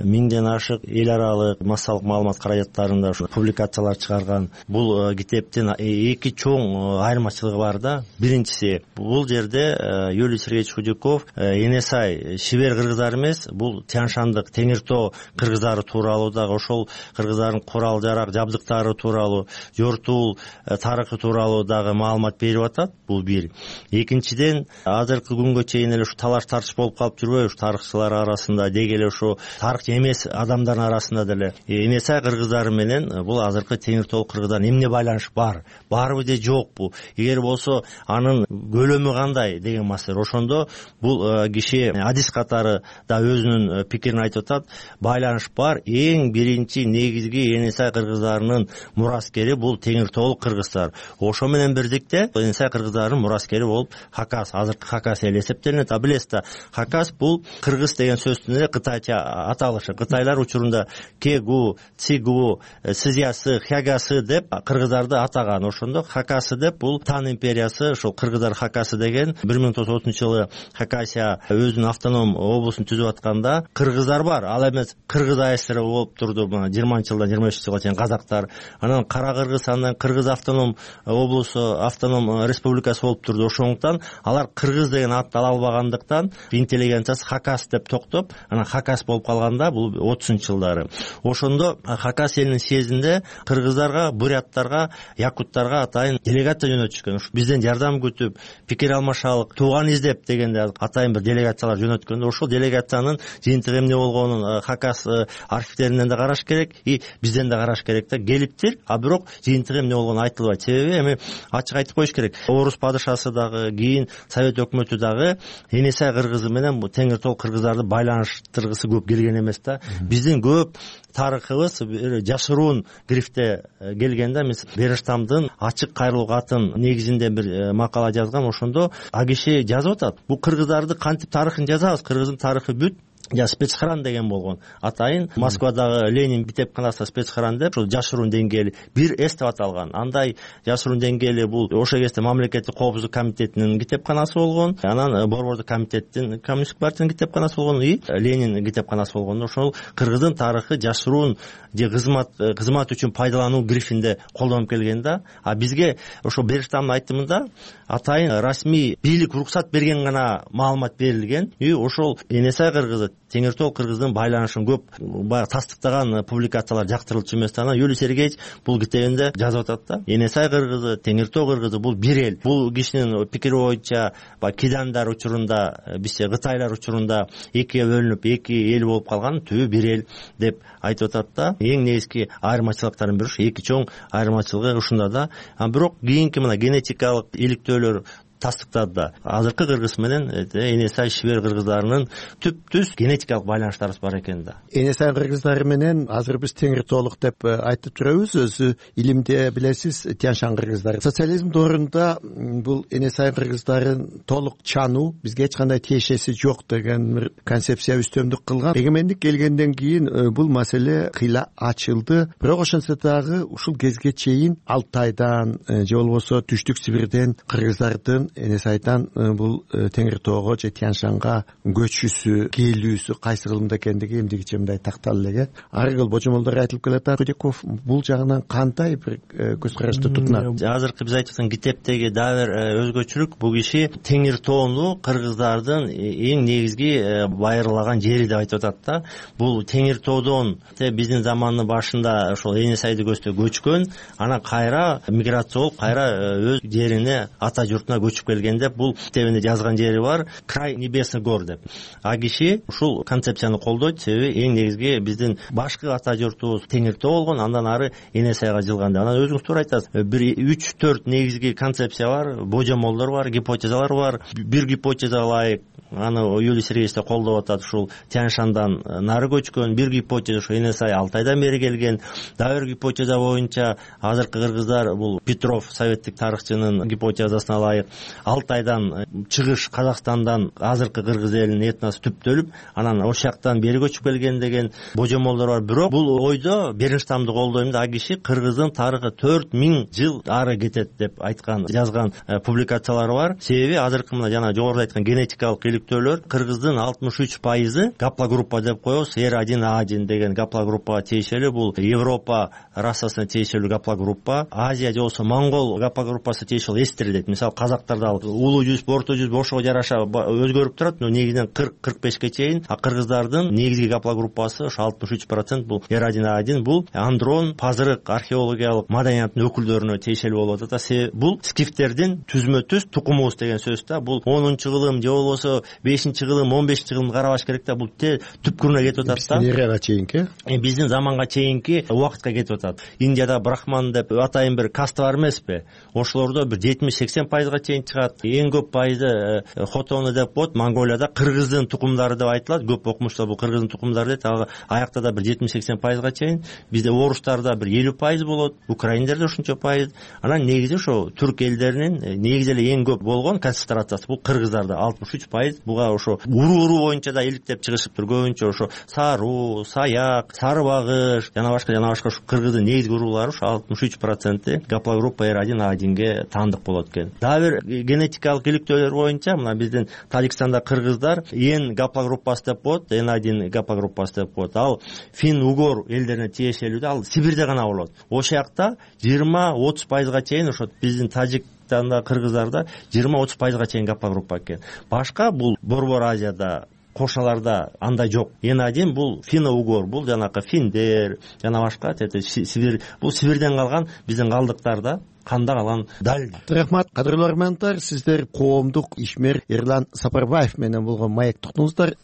миңден ашык эл аралык массалык маалымат каражаттарында ушу публикациялар чыгарган. Бул китептин эки чоң айырмачылыгы бар да. Биринчиси, бул жерде Юлий Сергеевич Худяков Энесай шибер кыргыздар эмес, бул Тянь-Шандык Теңир Тоо кыргыздары тууралуу дагы ошол кыргыздардын курал жарак жабдыктары тууралуу, жортуул тарыхы тууралуу дагы маалымат берип атат. Бул бир. Экинчиден, азыркы күнгө чейин эле ушу талаш тартыш болуп калып жүрбөйбү ушу тарыхчылар арасында, деги эле ушу тарыхчы эмес адамдардын арасында деле Энесай кыргыздары менен бул азыркы Теңир Тоолук кыргыздардын эмне байланышы бар? Барбы же жокпу? Эгер болсо анын көлөмү кандай деген маселе. Ошондо бул киши адис катары да өзүнүн пикирин айтып атат. Байланыш бар. Эң биринчи негизги Энесай кыргыздарынын мураскери бул Теңир Тоолук кыргыздар. Ошо менен бирдикте Энесай кыргыздарынын мураскери болуп Хакас, азыркы Хакас эл эсептелинет. Билесиз да, Хакас бул кыргыз деген сөздүн эле кытайча аталышы. Кытайлар учурунда Кегу, Цигу, Сызясы, Хягасы деп кыргыздарды атаган. Ошондо Хакасы деп бул Тан империясы, ошол кыргыздар Хакасы деген 1930-жылы Хакасия өзүнүн автоном облусун түзүп атканда кыргыздар бар. Ал эмес Кыргыз АСР болуп турду 20-жылдан 25-жылга чейин казактар. Анан Кара Кыргыз, андан Кыргыз автоном облусу, автоном республикасы болуп турду. Ошондуктан алар кыргыз деген атты ала албагандыктан интеллигенциясы Хакас деп токтоп, анан Хакас болуп калганда бул 30-жылдары. Ошондо Хакас элинин съездинде кыргыздарга, буряттарга, якуттарга атайын делегация жөнөтүшкөн. Бизден жардам күтүп, пикир алмашалык, тууган издеп дегенде атайын бир делегациялар жөнөткөндө, ошол делегациянын жыйынтыгы эмне болгонун Хакас архивдеринен да караш керек, бизден да караш керек да. Келиптир, а бирок жыйынтыгы эмне болгону айтылбайт. Себеби эми ачык айтып коюш керек. Орус падышасы дагы, кийин Совет өкмөтү дагы Энесай кыргызы менен бул Теңир Тоолук кыргыздарды байланыштыргысы көп келген эмес да. Биздин көп тарыхыбыз жашыруун грифте келгенде, мен Бериштамдын ачык кайрылуу катын негизинде бир макала жазгам. Ошондо а киши жазып атат. Бул кыргыздарды кантип тарыхын жазабыз? Кыргыздын тарыхы бүт спецхран деген болгон. Атайын Москвадагы Ленин китепканасында спецхран деп ушул жашыруун деңгээли бир эс деп аталган. Андай жашыруун деңгээли бул ошол кезде мамлекеттик коопсуздук комитетинин китепканасы болгон. Анан Борбордук комитеттин коммунисттик партиянын китепканасы болгон, Ленин китепканасы болгон. Ошол кыргыздын тарыхы жашыруун же кызмат үчүн пайдалануу грифинде колдонуп келген да. А бизге ошо Бериштамдын айтымында атайын расмий бийлик уруксат берген гана маалымат берилген. Ошол Энесай кыргызы Теңир Тоолук кыргыздын байланышын көп баягы тастыктаган публикациялар жактырылчу эмес да. Юлий Сергеевич бул китебинде жазып атат да. Энесай кыргызы, Теңир Тоо кыргызы бул бир эл. Бул кишинин пикири боюнча кидандар учурунда, бизче кытайлар учурунда экиге бөлүнүп, эки эл болуп калган, түбү бир эл деп айтып атат да. Эң негизги айырмачылыктардын бири ушу, эки чоң айырмачылыгы ушунда да. Бирок кийинки мына генетикалык иликтөөлөр тастыктады да. Азыркы кыргыз менен Энесай шибер кыргыздарынын түп-түз генетикалык байланыштарыбыз бар экен да. Энесай кыргыздары менен азыр биз Теңир Тоолук деп айтып турабыз. Өзү илимде билесиз Тянь-Шань кыргыздары. Социализм доорунда бул Энесай кыргыздарын толук чануу, бизге эч кандай тиешеси жок деген бир концепция үстөмдүк кылган. Эгемендик келгенден кийин бул маселе кыйла ачылды. Бирок ошентсе дагы ушул кезге чейин Алтайдан же болбосо Түштүк Сибирден кыргыздардын Энесайдан бул Теңир Тоого же Тянь-Шанга көчүүсү, келүүсү кайсы кылымда экендиги эмдигиче мындай такталып элек. Ар кыл божомолдор айтылып келатат. Худяков бул жагынан кандай бир көз карашты тутунат? Азыркы биз айтып аткан китептеги дагы бир өзгөчөлүк, бул киши Теңир Тоону кыргыздардын эң негизги байырлаган жери деп айтып атат да. Бул Теңир Тоодон биздин замандын башында ошол Энесайды көчкөн, анан кайра миграция болуп, кайра өз жерине, ата журтуна келгенде бул китебинде жазган жери бар, Край Небесный гор деп. А киши ушул концепцияны колдойт, себеби эң негизги биздин башкы ата журтубуз Теңир Тоо болгон, андан ары Энесайга жылган. Анан өзүңүз туура айтасыз. Бир 3-4 негизги концепция бар, божомолдор бар, гипотезалар бар. Бир гипотеза ылайык, аны Юлий Сергеевич да колдоп атат, ушул Тянь-Шандан нары көчкөн. Бир гипотеза ушул Энесай Алтайдан бери келген. Дагы бир гипотеза боюнча азыркы кыргыздар бул Петров советтик тарыхчынын гипотезасына ылайык Алтайдан чыгыш, Казакстандан азыркы кыргыз элинин этносу түптөлүп, анан ошол жактан бери көчүп келген деген божомолдор бар. Бирок бул ойдо Бериштамды колдойм да, киши кыргыздын тарыхы 4000 жыл ары кетет деп айткан, жазган публикациялары бар. Себеби азыркы мына жана жогоруда айткан генетикалык иликтөөлөр кыргыздын 63% гаплогруппа деп коебуз, R1 A1 деген гаплогруппага тиешелүү. Бул Европа расасына тиешелүү гаплогруппа, Азия же болбосо монгол гаплогруппасына тиешелүү эстер дейт. Мисалы казактарда улуу жүз, орто жүз ошого жараша өзгөрүп турат, но негизинен 40-45ке чейин. А кыргыздардын негизги гаплогруппасы ошо 63% бул R1 A1. Бул андрон, пазырык, археологиялык маданияттын өкүлдөрүнө тиешелүү болуп атат. Бул скифтердин түзмө-түз тукумубуз деген сөз да. Бул 10-кылым же болбосо 5-кылым, 15-кылымды карабаш керек да. Бул түпкүрүнө кетип атат да. Биздин эрага чейинки, биздин заманга чейинки убакытка кетип атат. Индияда брахман деп атайын бир каста бар эмеспи? Ошолордо бир 70-80%га чейин чыгат. Эң көп пайызы хотону деп коет. Монголияда кыргыздын тукумдары деп айтылат. Көп окумуштар бул кыргыздын тукумдары дейт. Аякта да бир 70-80%га чейин. Бизде орустарда бир 50% болот, украиндерде ошончо пайыз. Анан негизи ошо түрк элдеринин негизи эле эң көп болгон концентрациясы бул кыргыздарда 63%. Буга ошо уруу боюнча да иликтеп чыгышыптыр. Көбүнчө ошо Саруу, Саяк, Сары багыш жана башка кыргыздын негизги уруулары ошо 63% гаплогруппа R1 A1ге таандык болот экен. Дагы бир генетикалык иликтөөлөр боюнча мына биздин Тажикстанда кыргыздар N гаплогруппасы деп коет, N1 гаплогруппасы деп коет. Ал фин-угор элдерине тиешелүү да, ал Сибирде гана болот. Ошол жакта 20-30%га чейин ошо биздин Тажикстанда кыргыздарда 20-30%га чейин гаплогруппа экен. Башка бул Борбор Азияда кошаларда андай жок. N1 бул финно-угор, бул жанакы финдер, жана башка Сибир, бул Сибирден калган биздин калдыктарда канда калган дал. Рахмат, кадырлуу армандар, сиздер коомдук ишмер Эрлан Сапарбаев менен болгон маектуктуңуздар.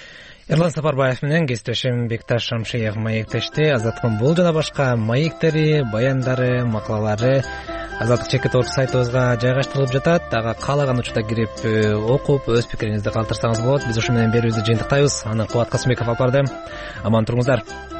Эрлан Сапарбаев менен кесиптешим Бекташ Шамшиев маектешти. Азаттыктын бул жана башка маектери, баяндары, макалалары Азаттык Чекиторг сайтыбызга жайгаштырылып жатат. Ага каалаган учурда кирип окуп, өз пикириңизди калтырсаңыз болот. Биз ушу менен берүүбүздү жыйынтыктайбыз. Аны Кубат Касымбеков алып барды. Аман туруңуздар.